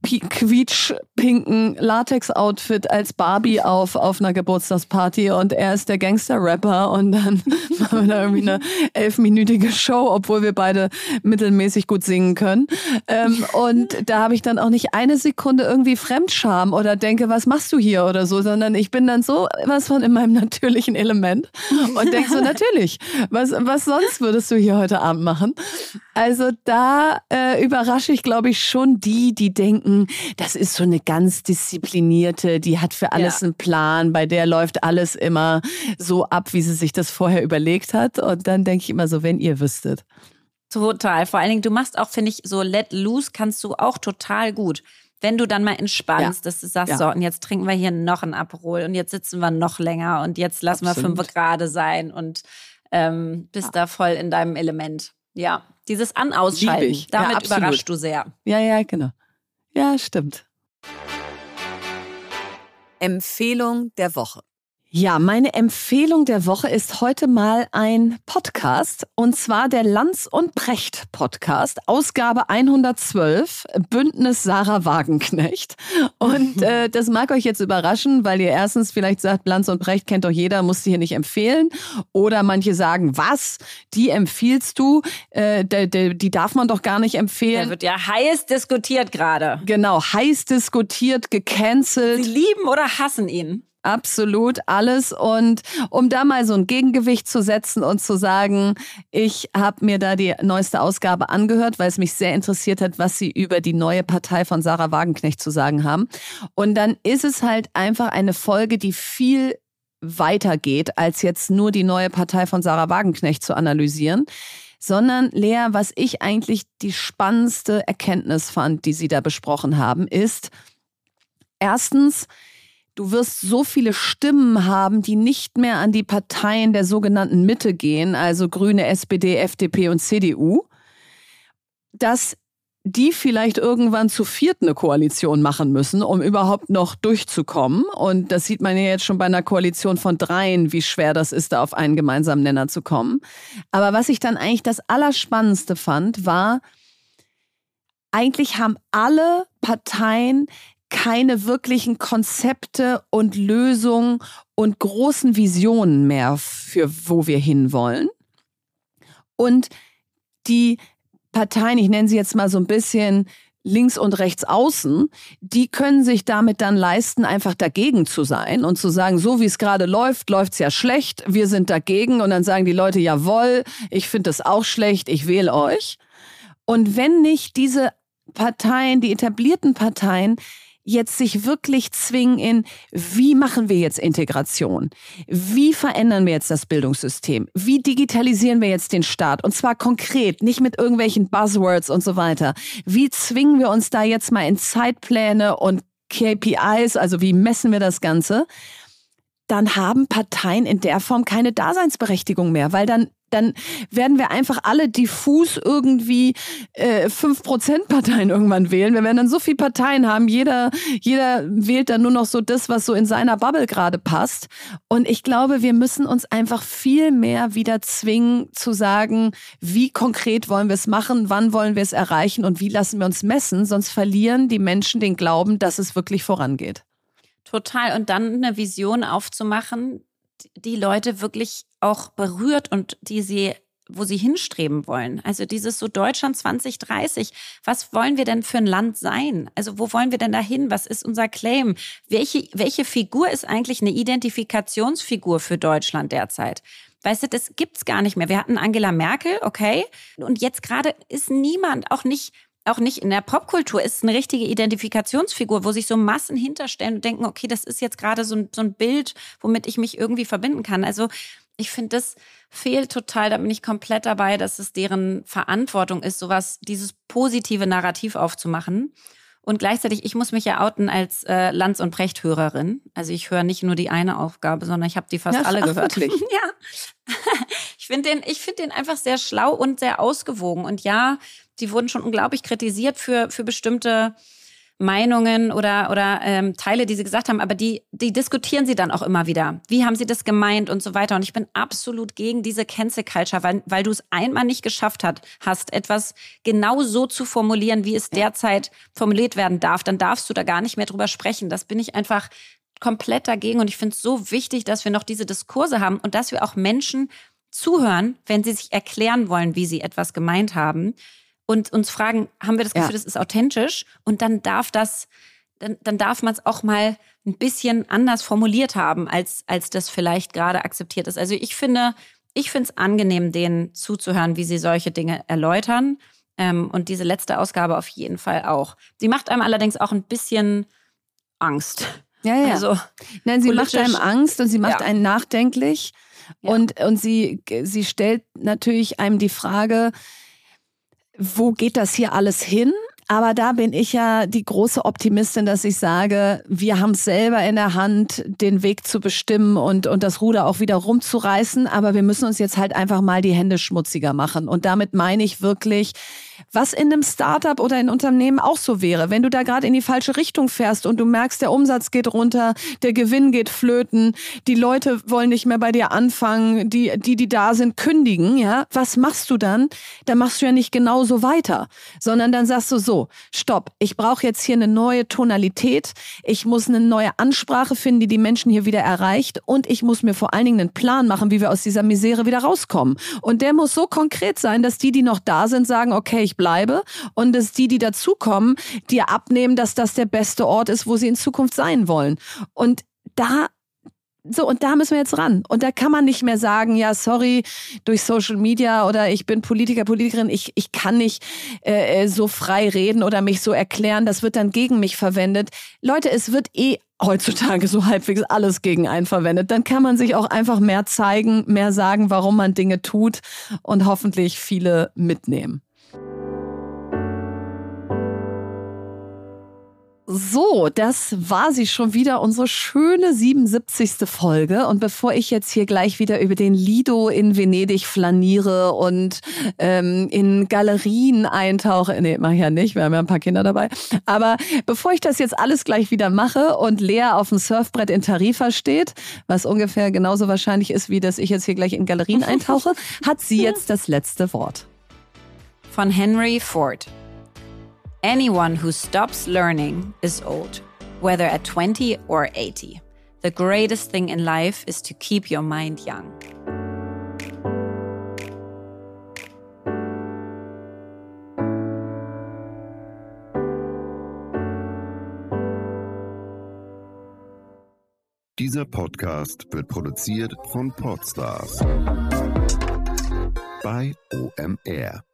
Speaker 5: quietsch-pinken Latex-Outfit als Barbie auf auf einer Geburtstagsparty und er ist der Gangster-Rapper und dann machen wir da irgendwie eine elfminütige Show, obwohl wir beide mittelmäßig gut singen können. Ähm, und da habe ich dann auch nicht eine Sekunde irgendwie Fremdscham oder denke, was machst du hier oder so, sondern ich bin dann so was von in meinem natürlichen Element und denke so, natürlich, was, was sonst würdest du hier heute Abend machen? Also da äh, überrasche ich, glaube ich, schon die, die denken, das ist so eine ganz disziplinierte, die hat für alles ja. einen Plan, bei der läuft alles immer so ab, wie sie sich das vorher überlegt hat. Und dann denke ich immer so, wenn ihr wüsstet.
Speaker 3: Total. Vor allen Dingen, du machst auch, finde ich, so let loose kannst du auch total gut. Wenn du dann mal entspannst, ja. dass du sagst, ja. so, und jetzt trinken wir hier noch ein Aperol und jetzt sitzen wir noch länger und jetzt lassen Absolut. wir fünf gerade sein und ähm, bist ja. da voll in deinem Element. Ja, dieses An-Ausschalten, damit ja, überraschst du sehr.
Speaker 5: Ja, ja, genau. Ja, stimmt.
Speaker 1: Empfehlung der Woche.
Speaker 5: Ja, meine Empfehlung der Woche ist heute mal ein Podcast und zwar der Lanz und Precht Podcast, Ausgabe hundertzwölf, Bündnis Sarah Wagenknecht. Und äh, das mag euch jetzt überraschen, weil ihr erstens vielleicht sagt, Lanz und Precht kennt doch jeder, musst du hier nicht empfehlen. Oder manche sagen, was, die empfiehlst du, äh, die, die, die darf man doch gar nicht empfehlen.
Speaker 3: Der wird ja heiß diskutiert gerade.
Speaker 5: Genau, heiß diskutiert, gecancelt.
Speaker 3: Sie lieben oder hassen ihn.
Speaker 5: Absolut alles. Und um da mal so ein Gegengewicht zu setzen und zu sagen, ich habe mir da die neueste Ausgabe angehört, weil es mich sehr interessiert hat, was sie über die neue Partei von Sarah Wagenknecht zu sagen haben. Und dann ist es halt einfach eine Folge, die viel weiter geht, als jetzt nur die neue Partei von Sarah Wagenknecht zu analysieren. Sondern, Lea, was ich eigentlich die spannendste Erkenntnis fand, die sie da besprochen haben, ist erstens, du wirst so viele Stimmen haben, die nicht mehr an die Parteien der sogenannten Mitte gehen, also Grüne, S P D, F D P und C D U, dass die vielleicht irgendwann zu viert eine Koalition machen müssen, um überhaupt noch durchzukommen. Und das sieht man ja jetzt schon bei einer Koalition von dreien, wie schwer das ist, da auf einen gemeinsamen Nenner zu kommen. Aber was ich dann eigentlich das Allerspannendste fand, war, eigentlich haben alle Parteien keine wirklichen Konzepte und Lösungen und großen Visionen mehr für wo wir hinwollen. Und die Parteien, ich nenne sie jetzt mal so ein bisschen links und rechts außen, die können sich damit dann leisten, einfach dagegen zu sein und zu sagen, so wie es gerade läuft, läuft's ja schlecht, wir sind dagegen. Und dann sagen die Leute, jawohl, ich finde das auch schlecht, ich wähle euch. Und wenn nicht diese Parteien, die etablierten Parteien, jetzt sich wirklich zwingen in, wie machen wir jetzt Integration? Wie verändern wir jetzt das Bildungssystem? Wie digitalisieren wir jetzt den Staat? Und zwar konkret, nicht mit irgendwelchen Buzzwords und so weiter. Wie zwingen wir uns da jetzt mal in Zeitpläne und K P Is, also wie messen wir das Ganze? Dann haben Parteien in der Form keine Daseinsberechtigung mehr, weil dann dann werden wir einfach alle diffus irgendwie äh, fünf Prozent Parteien irgendwann wählen. Wir werden dann so viele Parteien haben, jeder, jeder wählt dann nur noch so das, was so in seiner Bubble gerade passt. Und ich glaube, wir müssen uns einfach viel mehr wieder zwingen zu sagen, wie konkret wollen wir es machen, wann wollen wir es erreichen und wie lassen wir uns messen, sonst verlieren die Menschen den Glauben, dass es wirklich vorangeht.
Speaker 3: Total. Und dann eine Vision aufzumachen, die Leute wirklich auch berührt und die sie, wo sie hinstreben wollen. Also dieses so Deutschland zwanzig dreißig. Was wollen wir denn für ein Land sein? Also wo wollen wir denn dahin? Was ist unser Claim? Welche, welche Figur ist eigentlich eine Identifikationsfigur für Deutschland derzeit? Weißt du, das gibt's gar nicht mehr. Wir hatten Angela Merkel, okay. Und jetzt gerade ist niemand, auch nicht Auch nicht in der Popkultur, ist eine richtige Identifikationsfigur, wo sich so Massen hinterstellen und denken, okay, das ist jetzt gerade so ein, so ein Bild, womit ich mich irgendwie verbinden kann. Also ich finde, das fehlt total, da bin ich komplett dabei, dass es deren Verantwortung ist, sowas, dieses positive Narrativ aufzumachen. Und gleichzeitig, ich muss mich ja outen als äh, Lanz- und Precht-Hörerin. Also ich höre nicht nur die eine Aufgabe, sondern ich habe die fast
Speaker 5: ja,
Speaker 3: alle
Speaker 5: ach,
Speaker 3: gehört.
Speaker 5: Wirklich?
Speaker 3: Ja. Ich finde den, ich finde den einfach sehr schlau und sehr ausgewogen. Und ja, die wurden schon unglaublich kritisiert für, für bestimmte Meinungen oder, oder ähm, Teile, die sie gesagt haben, aber die, die diskutieren sie dann auch immer wieder. Wie haben sie das gemeint und so weiter. Und ich bin absolut gegen diese Cancel Culture, weil, weil du es einmal nicht geschafft hat, hast, etwas genau so zu formulieren, wie es derzeit formuliert werden darf. Dann darfst du da gar nicht mehr drüber sprechen. Das bin ich einfach komplett dagegen. Und ich finde es so wichtig, dass wir noch diese Diskurse haben und dass wir auch Menschen zuhören, wenn sie sich erklären wollen, wie sie etwas gemeint haben. Und uns fragen, haben wir das Gefühl, ja. das ist authentisch? Und dann darf das, dann, dann darf man es auch mal ein bisschen anders formuliert haben, als, als das vielleicht gerade akzeptiert ist. Also ich finde, ich finde es angenehm, denen zuzuhören, wie sie solche Dinge erläutern. Ähm, und diese letzte Ausgabe auf jeden Fall auch. Sie macht einem allerdings auch ein bisschen Angst.
Speaker 5: Ja, ja.
Speaker 3: Also,
Speaker 5: Nein, sie macht einem Angst und sie macht
Speaker 3: ja.
Speaker 5: einen nachdenklich. Ja. Und, und sie, sie stellt natürlich einem die Frage, wo geht das hier alles hin? Aber da bin ich ja die große Optimistin, dass ich sage, wir haben es selber in der Hand, den Weg zu bestimmen und, und das Ruder auch wieder rumzureißen. Aber wir müssen uns jetzt halt einfach mal die Hände schmutziger machen. Und damit meine ich wirklich, was in einem Startup oder in einem Unternehmen auch so wäre. Wenn du da gerade in die falsche Richtung fährst und du merkst, der Umsatz geht runter, der Gewinn geht flöten, die Leute wollen nicht mehr bei dir anfangen, die, die, die da sind, kündigen, ja. Was machst du dann? Dann machst du ja nicht genauso weiter, sondern dann sagst du so, stopp, ich brauche jetzt hier eine neue Tonalität, ich muss eine neue Ansprache finden, die die Menschen hier wieder erreicht und ich muss mir vor allen Dingen einen Plan machen, wie wir aus dieser Misere wieder rauskommen. Und der muss so konkret sein, dass die, die noch da sind, sagen, okay, ich bleibe und dass die, die dazukommen, dir abnehmen, dass das der beste Ort ist, wo sie in Zukunft sein wollen. Und da So, und da müssen wir jetzt ran. Und da kann man nicht mehr sagen, ja, sorry, durch Social Media oder ich bin Politiker, Politikerin, ich, ich kann nicht äh, so frei reden oder mich so erklären, das wird dann gegen mich verwendet. Leute, es wird eh heutzutage so halbwegs alles gegen einen verwendet. Dann kann man sich auch einfach mehr zeigen, mehr sagen, warum man Dinge tut und hoffentlich viele mitnehmen. So, das war sie schon wieder, unsere schöne siebenundsiebzigste Folge. Und bevor ich jetzt hier gleich wieder über den Lido in Venedig flaniere und ähm, in Galerien eintauche, nee, mach ich ja nicht, wir haben ja ein paar Kinder dabei. Aber bevor ich das jetzt alles gleich wieder mache und Lea auf dem Surfbrett in Tarifa steht, was ungefähr genauso wahrscheinlich ist, wie dass ich jetzt hier gleich in Galerien eintauche, hat sie jetzt das letzte Wort.
Speaker 3: Von Henry Ford. Anyone who stops learning is old, whether at twenty or eighty. The greatest thing in life is to keep your mind young.
Speaker 6: Dieser Podcast wird produziert von Podstars bei O M R.